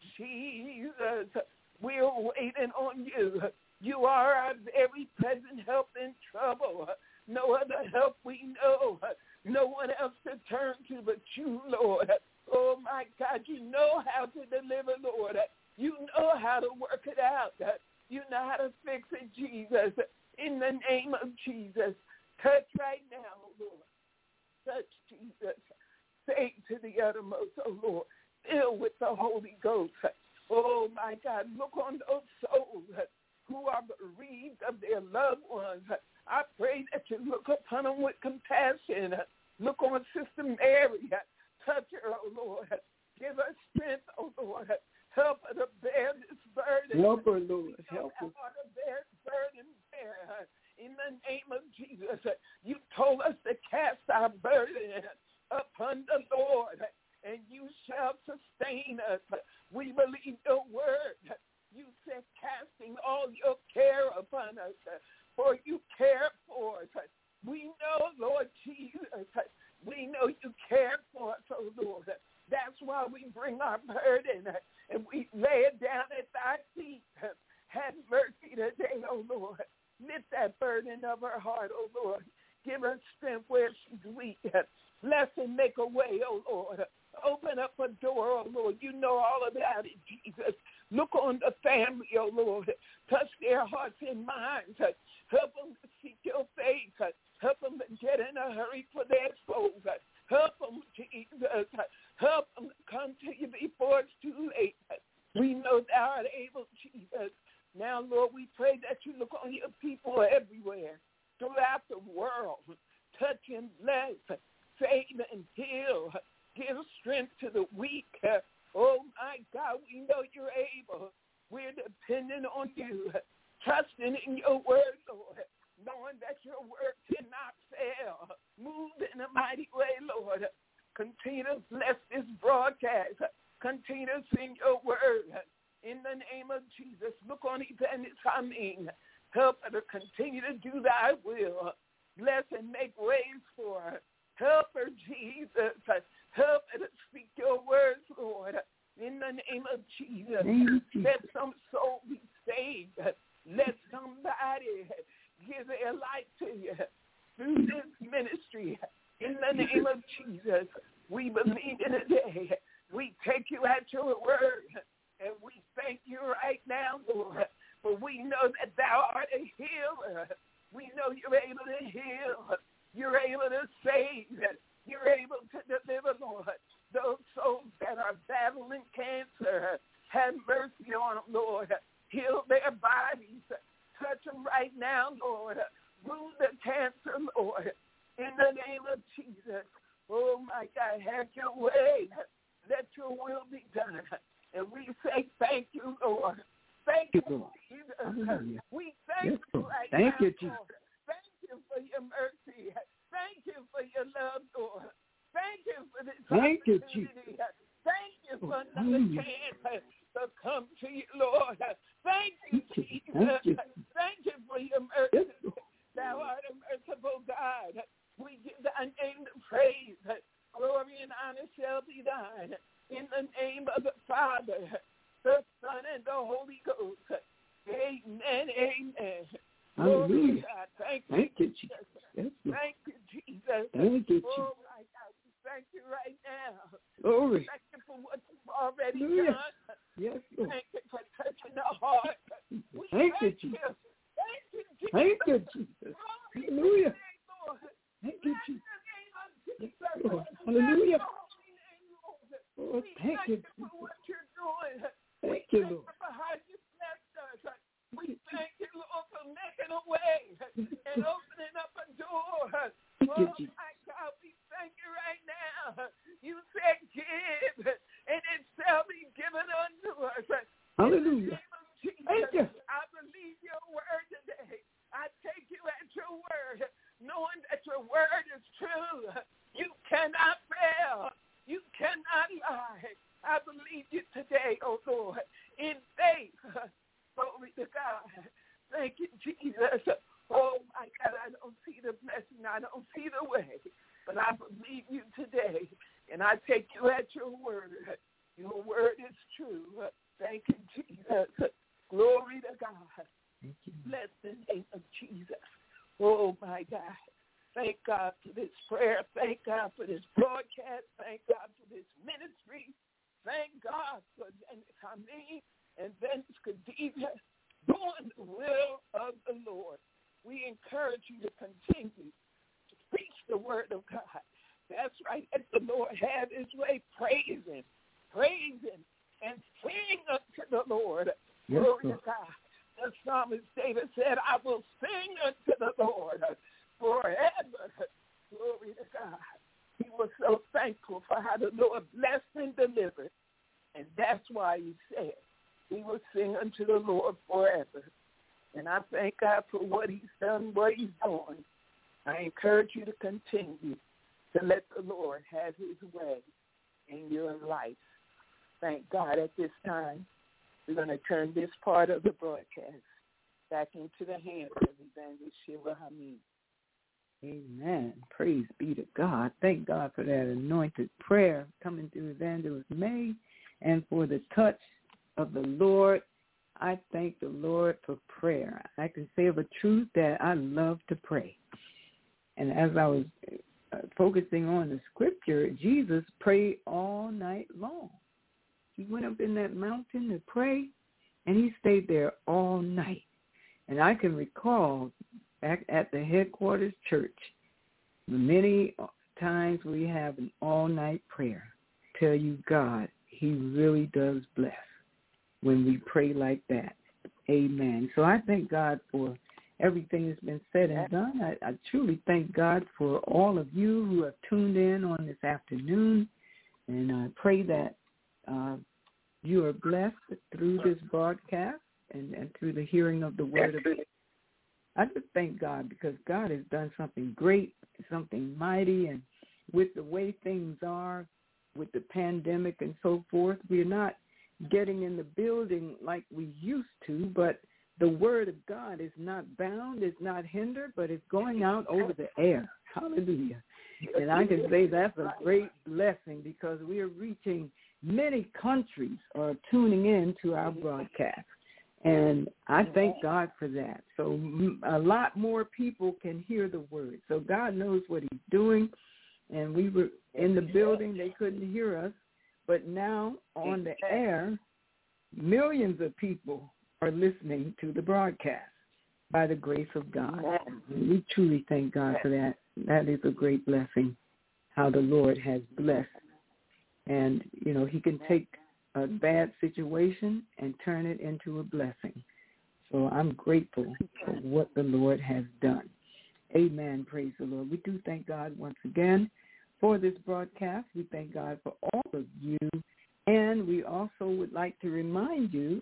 Jesus, we're waiting on you. You are our very present help in trouble. No other help we know. No one else to turn to but you, Lord. Oh, my God, you know how to deliver, Lord. You know how to work it out. You know how to fix it, Jesus. In the name of Jesus, touch right now, Lord. Touch, Jesus. Save to the uttermost, oh Lord. Fill with the Holy Ghost. Oh, my God, look on those souls who are bereaved of their loved ones. I pray that you look upon them with compassion. Look on Sister Mary. Touch her, oh Lord. Give her strength, oh Lord. Help her to bear this burden. Help her, Lord. Help her. To bear burden, bear her. In the name of Jesus, you told us to cast our burden upon the Lord, and you shall sustain us. We believe your word. You said casting all your care upon us, for you care for us. We know, Lord Jesus, we know you care for us, oh Lord. That's why we bring our burden and we lay it down at thy feet. Have mercy today, oh Lord. Lift that burden of her heart, oh Lord. Give her strength where she's weak. Bless and make a way, oh Lord. Open up a door, oh Lord. You know all about it, Jesus. Look on the family, oh Lord. Touch their hearts and minds. Help them to seek your face. Help them to get in a hurry for their souls. Help them, Jesus. Help them to come to you before it's too late. We know thou art able, Jesus. Now, Lord, we pray that you look on your people everywhere, throughout the world. Touch and bless, save and heal. Give strength to the weak. Oh, my God, we know you're able. We're dependent on you, trusting in your word, Lord, knowing that your word cannot fail. Move in a mighty way, Lord. Continue to bless this broadcast. Continue to sing your word. In the name of Jesus, look on Evangelist Hameen. Help her to continue to do thy will. Bless and make ways for her. Help her, Jesus. Help her to speak your words, Lord. In the name of Jesus, let some soul be saved. Let somebody give their life to you through this ministry. In the name of Jesus, we believe in it today. We take you at your word, and we thank you right now, Lord, for we know that thou art a healer. We know you're able to heal. You're able to save. You're able to deliver, Lord. Those souls that are battling cancer, have mercy on them, Lord. Heal their bodies. Touch them right now, Lord. Move the cancer, Lord. In the name of Jesus. Oh, my God, have your way. Let your will be done. And we say thank you, Lord. Thank you, Jesus. We thank you right now, you, Jesus. Lord. Thank you for your mercy. Thank you for your love, Lord. Thank you for this opportunity. Thank you for another chance to come to you, Lord. Thank you, Jesus. Thank you for your mercy. Thou art a merciful God. We give thy name the praise. Glory and honor shall be thine. In the name of the Father, the Son, and the Holy Ghost. Amen, amen. Glory to God. Thank you, Jesus. Thank you, Jesus. Thank you, Oh, my God. We thank you right now. Glory. Thank you for what you've already Hallelujah. done. Yes, Lord. Thank you for touching the heart. We Thank you, thank you. Jesus. Thank you, Jesus. Thank you, Jesus. Hallelujah. Lord. Thank you, Jesus. Yes, Lord. Hallelujah. Oh, thank you, for what you're doing. Thank you, Lord. For how you blessed us. We thank you, Lord, for making a way and opening up a door. Thank you, Oh, Jesus. my God, we thank you right now. You said give, and it shall be given unto us. Hallelujah. Thank you. I believe your word today. I take you at your word, knowing that your word is true. You cannot fail. You cannot lie. I believe you today, oh Lord, in faith. Glory to God. Thank you, Jesus. Oh, my God, I don't see the blessing. I don't see the way. But I believe you today, and I take you at your word. Your word is true. Thank you, Jesus. Glory to God. Thank you. Bless the name of Jesus. Oh, my God. Thank God for this prayer. Thank God for this broadcast. Thank God for this ministry. Thank God for Hameen and Evangelist Khadijah doing the will of the Lord. We encourage you to continue to preach the word of God. That's right. Let the Lord have his way. Praise him. Praise him. And sing unto the Lord. Yes, Glory Lord. to God. The psalmist David said, I will sing unto the Lord forever. Glory to God. He was so thankful for how the Lord blessed and delivered. And that's why he said, we will sing unto the Lord forever. And I thank God for what he's done, what he's doing. I encourage you to continue to let the Lord have his way in your life. Thank God. At this time, we're going to turn this part of the broadcast back into the hands of Evangelist Sheila Hameen. Amen. Praise be to God. Thank God for that anointed prayer coming through Evangelist May and for the touch of the Lord. I thank the Lord for prayer. I can say of a truth that I love to pray. And as I was focusing on the scripture, Jesus prayed all night long. He went up in that mountain to pray and he stayed there all night. And I can recall back at the headquarters church, many times we have an all-night prayer. Tell you, God, he really does bless when we pray like that. Amen. So I thank God for everything that's been said and done. I truly thank God for all of you who have tuned in on this afternoon, and I pray that you are blessed through this broadcast and through the hearing of the word of God. I just thank God because God has done something great, something mighty, and with the way things are, with the pandemic and so forth, we're not getting in the building like we used to, but the word of God is not bound, it's not hindered, but it's going out over the air. Hallelujah. And I can say that's a great blessing because we are reaching many countries are tuning in to our broadcast. And I thank God for that. So a lot more people can hear the word. So God knows what he's doing. And we were in the building, they couldn't hear us. But now on the air, millions of people are listening to the broadcast by the grace of God. And we truly thank God for that. That is a great blessing, how the Lord has blessed. And, you know, he can take a bad situation and turn it into a blessing. So I'm grateful for what the Lord has done. Amen. Praise the Lord. We do thank God once again for this broadcast. We thank God for all of you. And we also would like to remind you,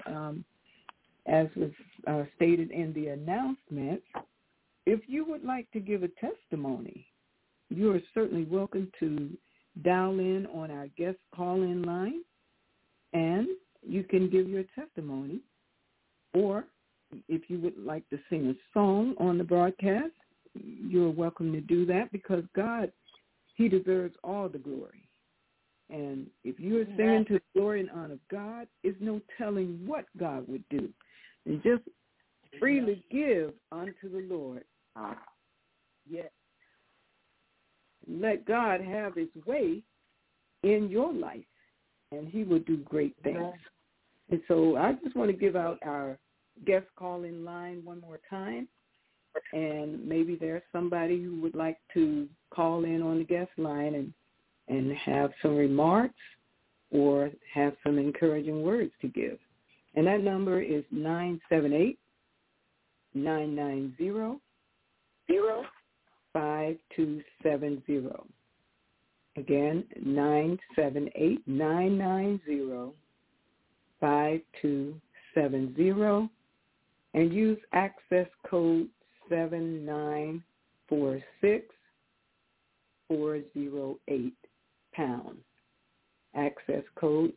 as was stated in the announcement, if you would like to give a testimony, you are certainly welcome to dial in on our guest call-in line, and you can give your testimony. Or if you would like to sing a song on the broadcast, you're welcome to do that because God, he deserves all the glory. And if you are singing to the glory and honor of God, there's no telling what God would do. And just freely give unto the Lord. Yes. Let God have his way in your life, and he will do great things. Right. And so I just want to give out our guest call-in line one more time, and maybe there's somebody who would like to call in on the guest line and have some remarks or have some encouraging words to give. And that number is 978-990-5270. Again, 978-990-5270. And use access code 7946408 pound. Access code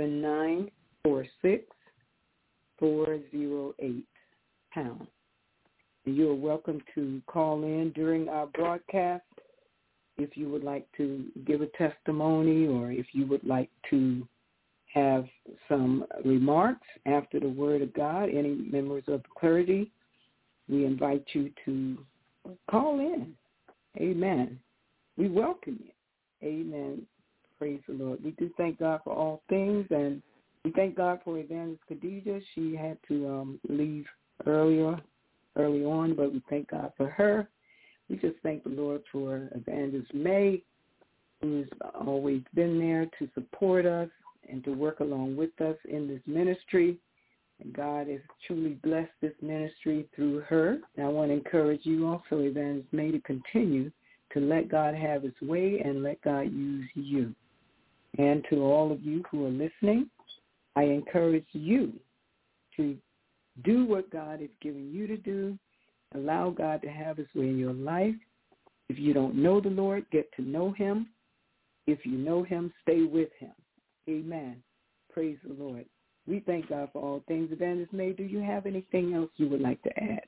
7946408 pound. And you're welcome to call in during our broadcast if you would like to give a testimony or if you would like to have some remarks after the word of God. Any members of the clergy, we invite you to call in. Amen. We welcome you. Amen. Praise the Lord. We do thank God for all things, and we thank God for Evangelist Khadijah. She had to leave early on, but we thank God for her. We just thank the Lord for Evangelist May, who's always been there to support us and to work along with us in this ministry. And God has truly blessed this ministry through her. And I want to encourage you also, Evangelist May, to continue to let God have his way and let God use you. And to all of you who are listening, I encourage you to do what God is giving you to do. Allow God to have his way in your life. If you don't know the Lord, get to know him. If you know him, stay with him. Amen. Praise the Lord. We thank God for all things. Evangelist May, do you have anything else you would like to add?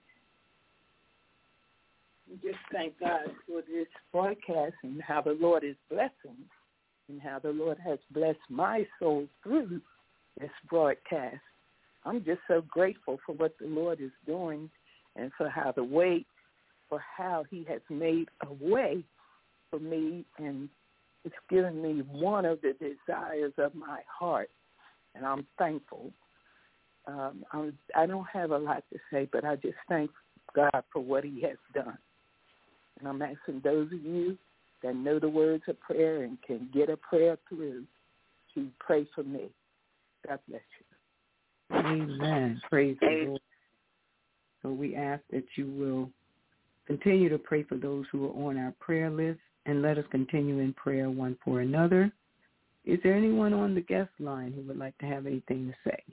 We just thank God for this broadcast and how the Lord is blessing and how the Lord has blessed my soul through this broadcast. I'm just so grateful for what the Lord is doing and for how he has made a way for me, and it's given me one of the desires of my heart, and I'm thankful. I don't have a lot to say, but I just thank God for what he has done. And I'm asking those of you that know the words of prayer and can get a prayer through to pray for me. God bless you. Amen. Praise the Lord. So we ask that you will continue to pray for those who are on our prayer list, and let us continue in prayer one for another. Is there anyone on the guest line who would like to have anything to say?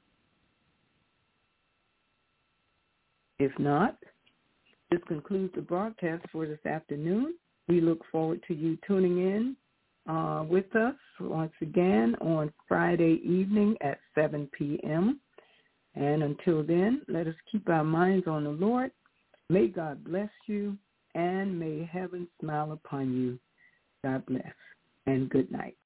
If not, this concludes the broadcast for this afternoon. We look forward to you tuning in with us once again on Friday evening at 7 p.m. And until then, let us keep our minds on the Lord. May God bless you, and may heaven smile upon you. God bless, and good night.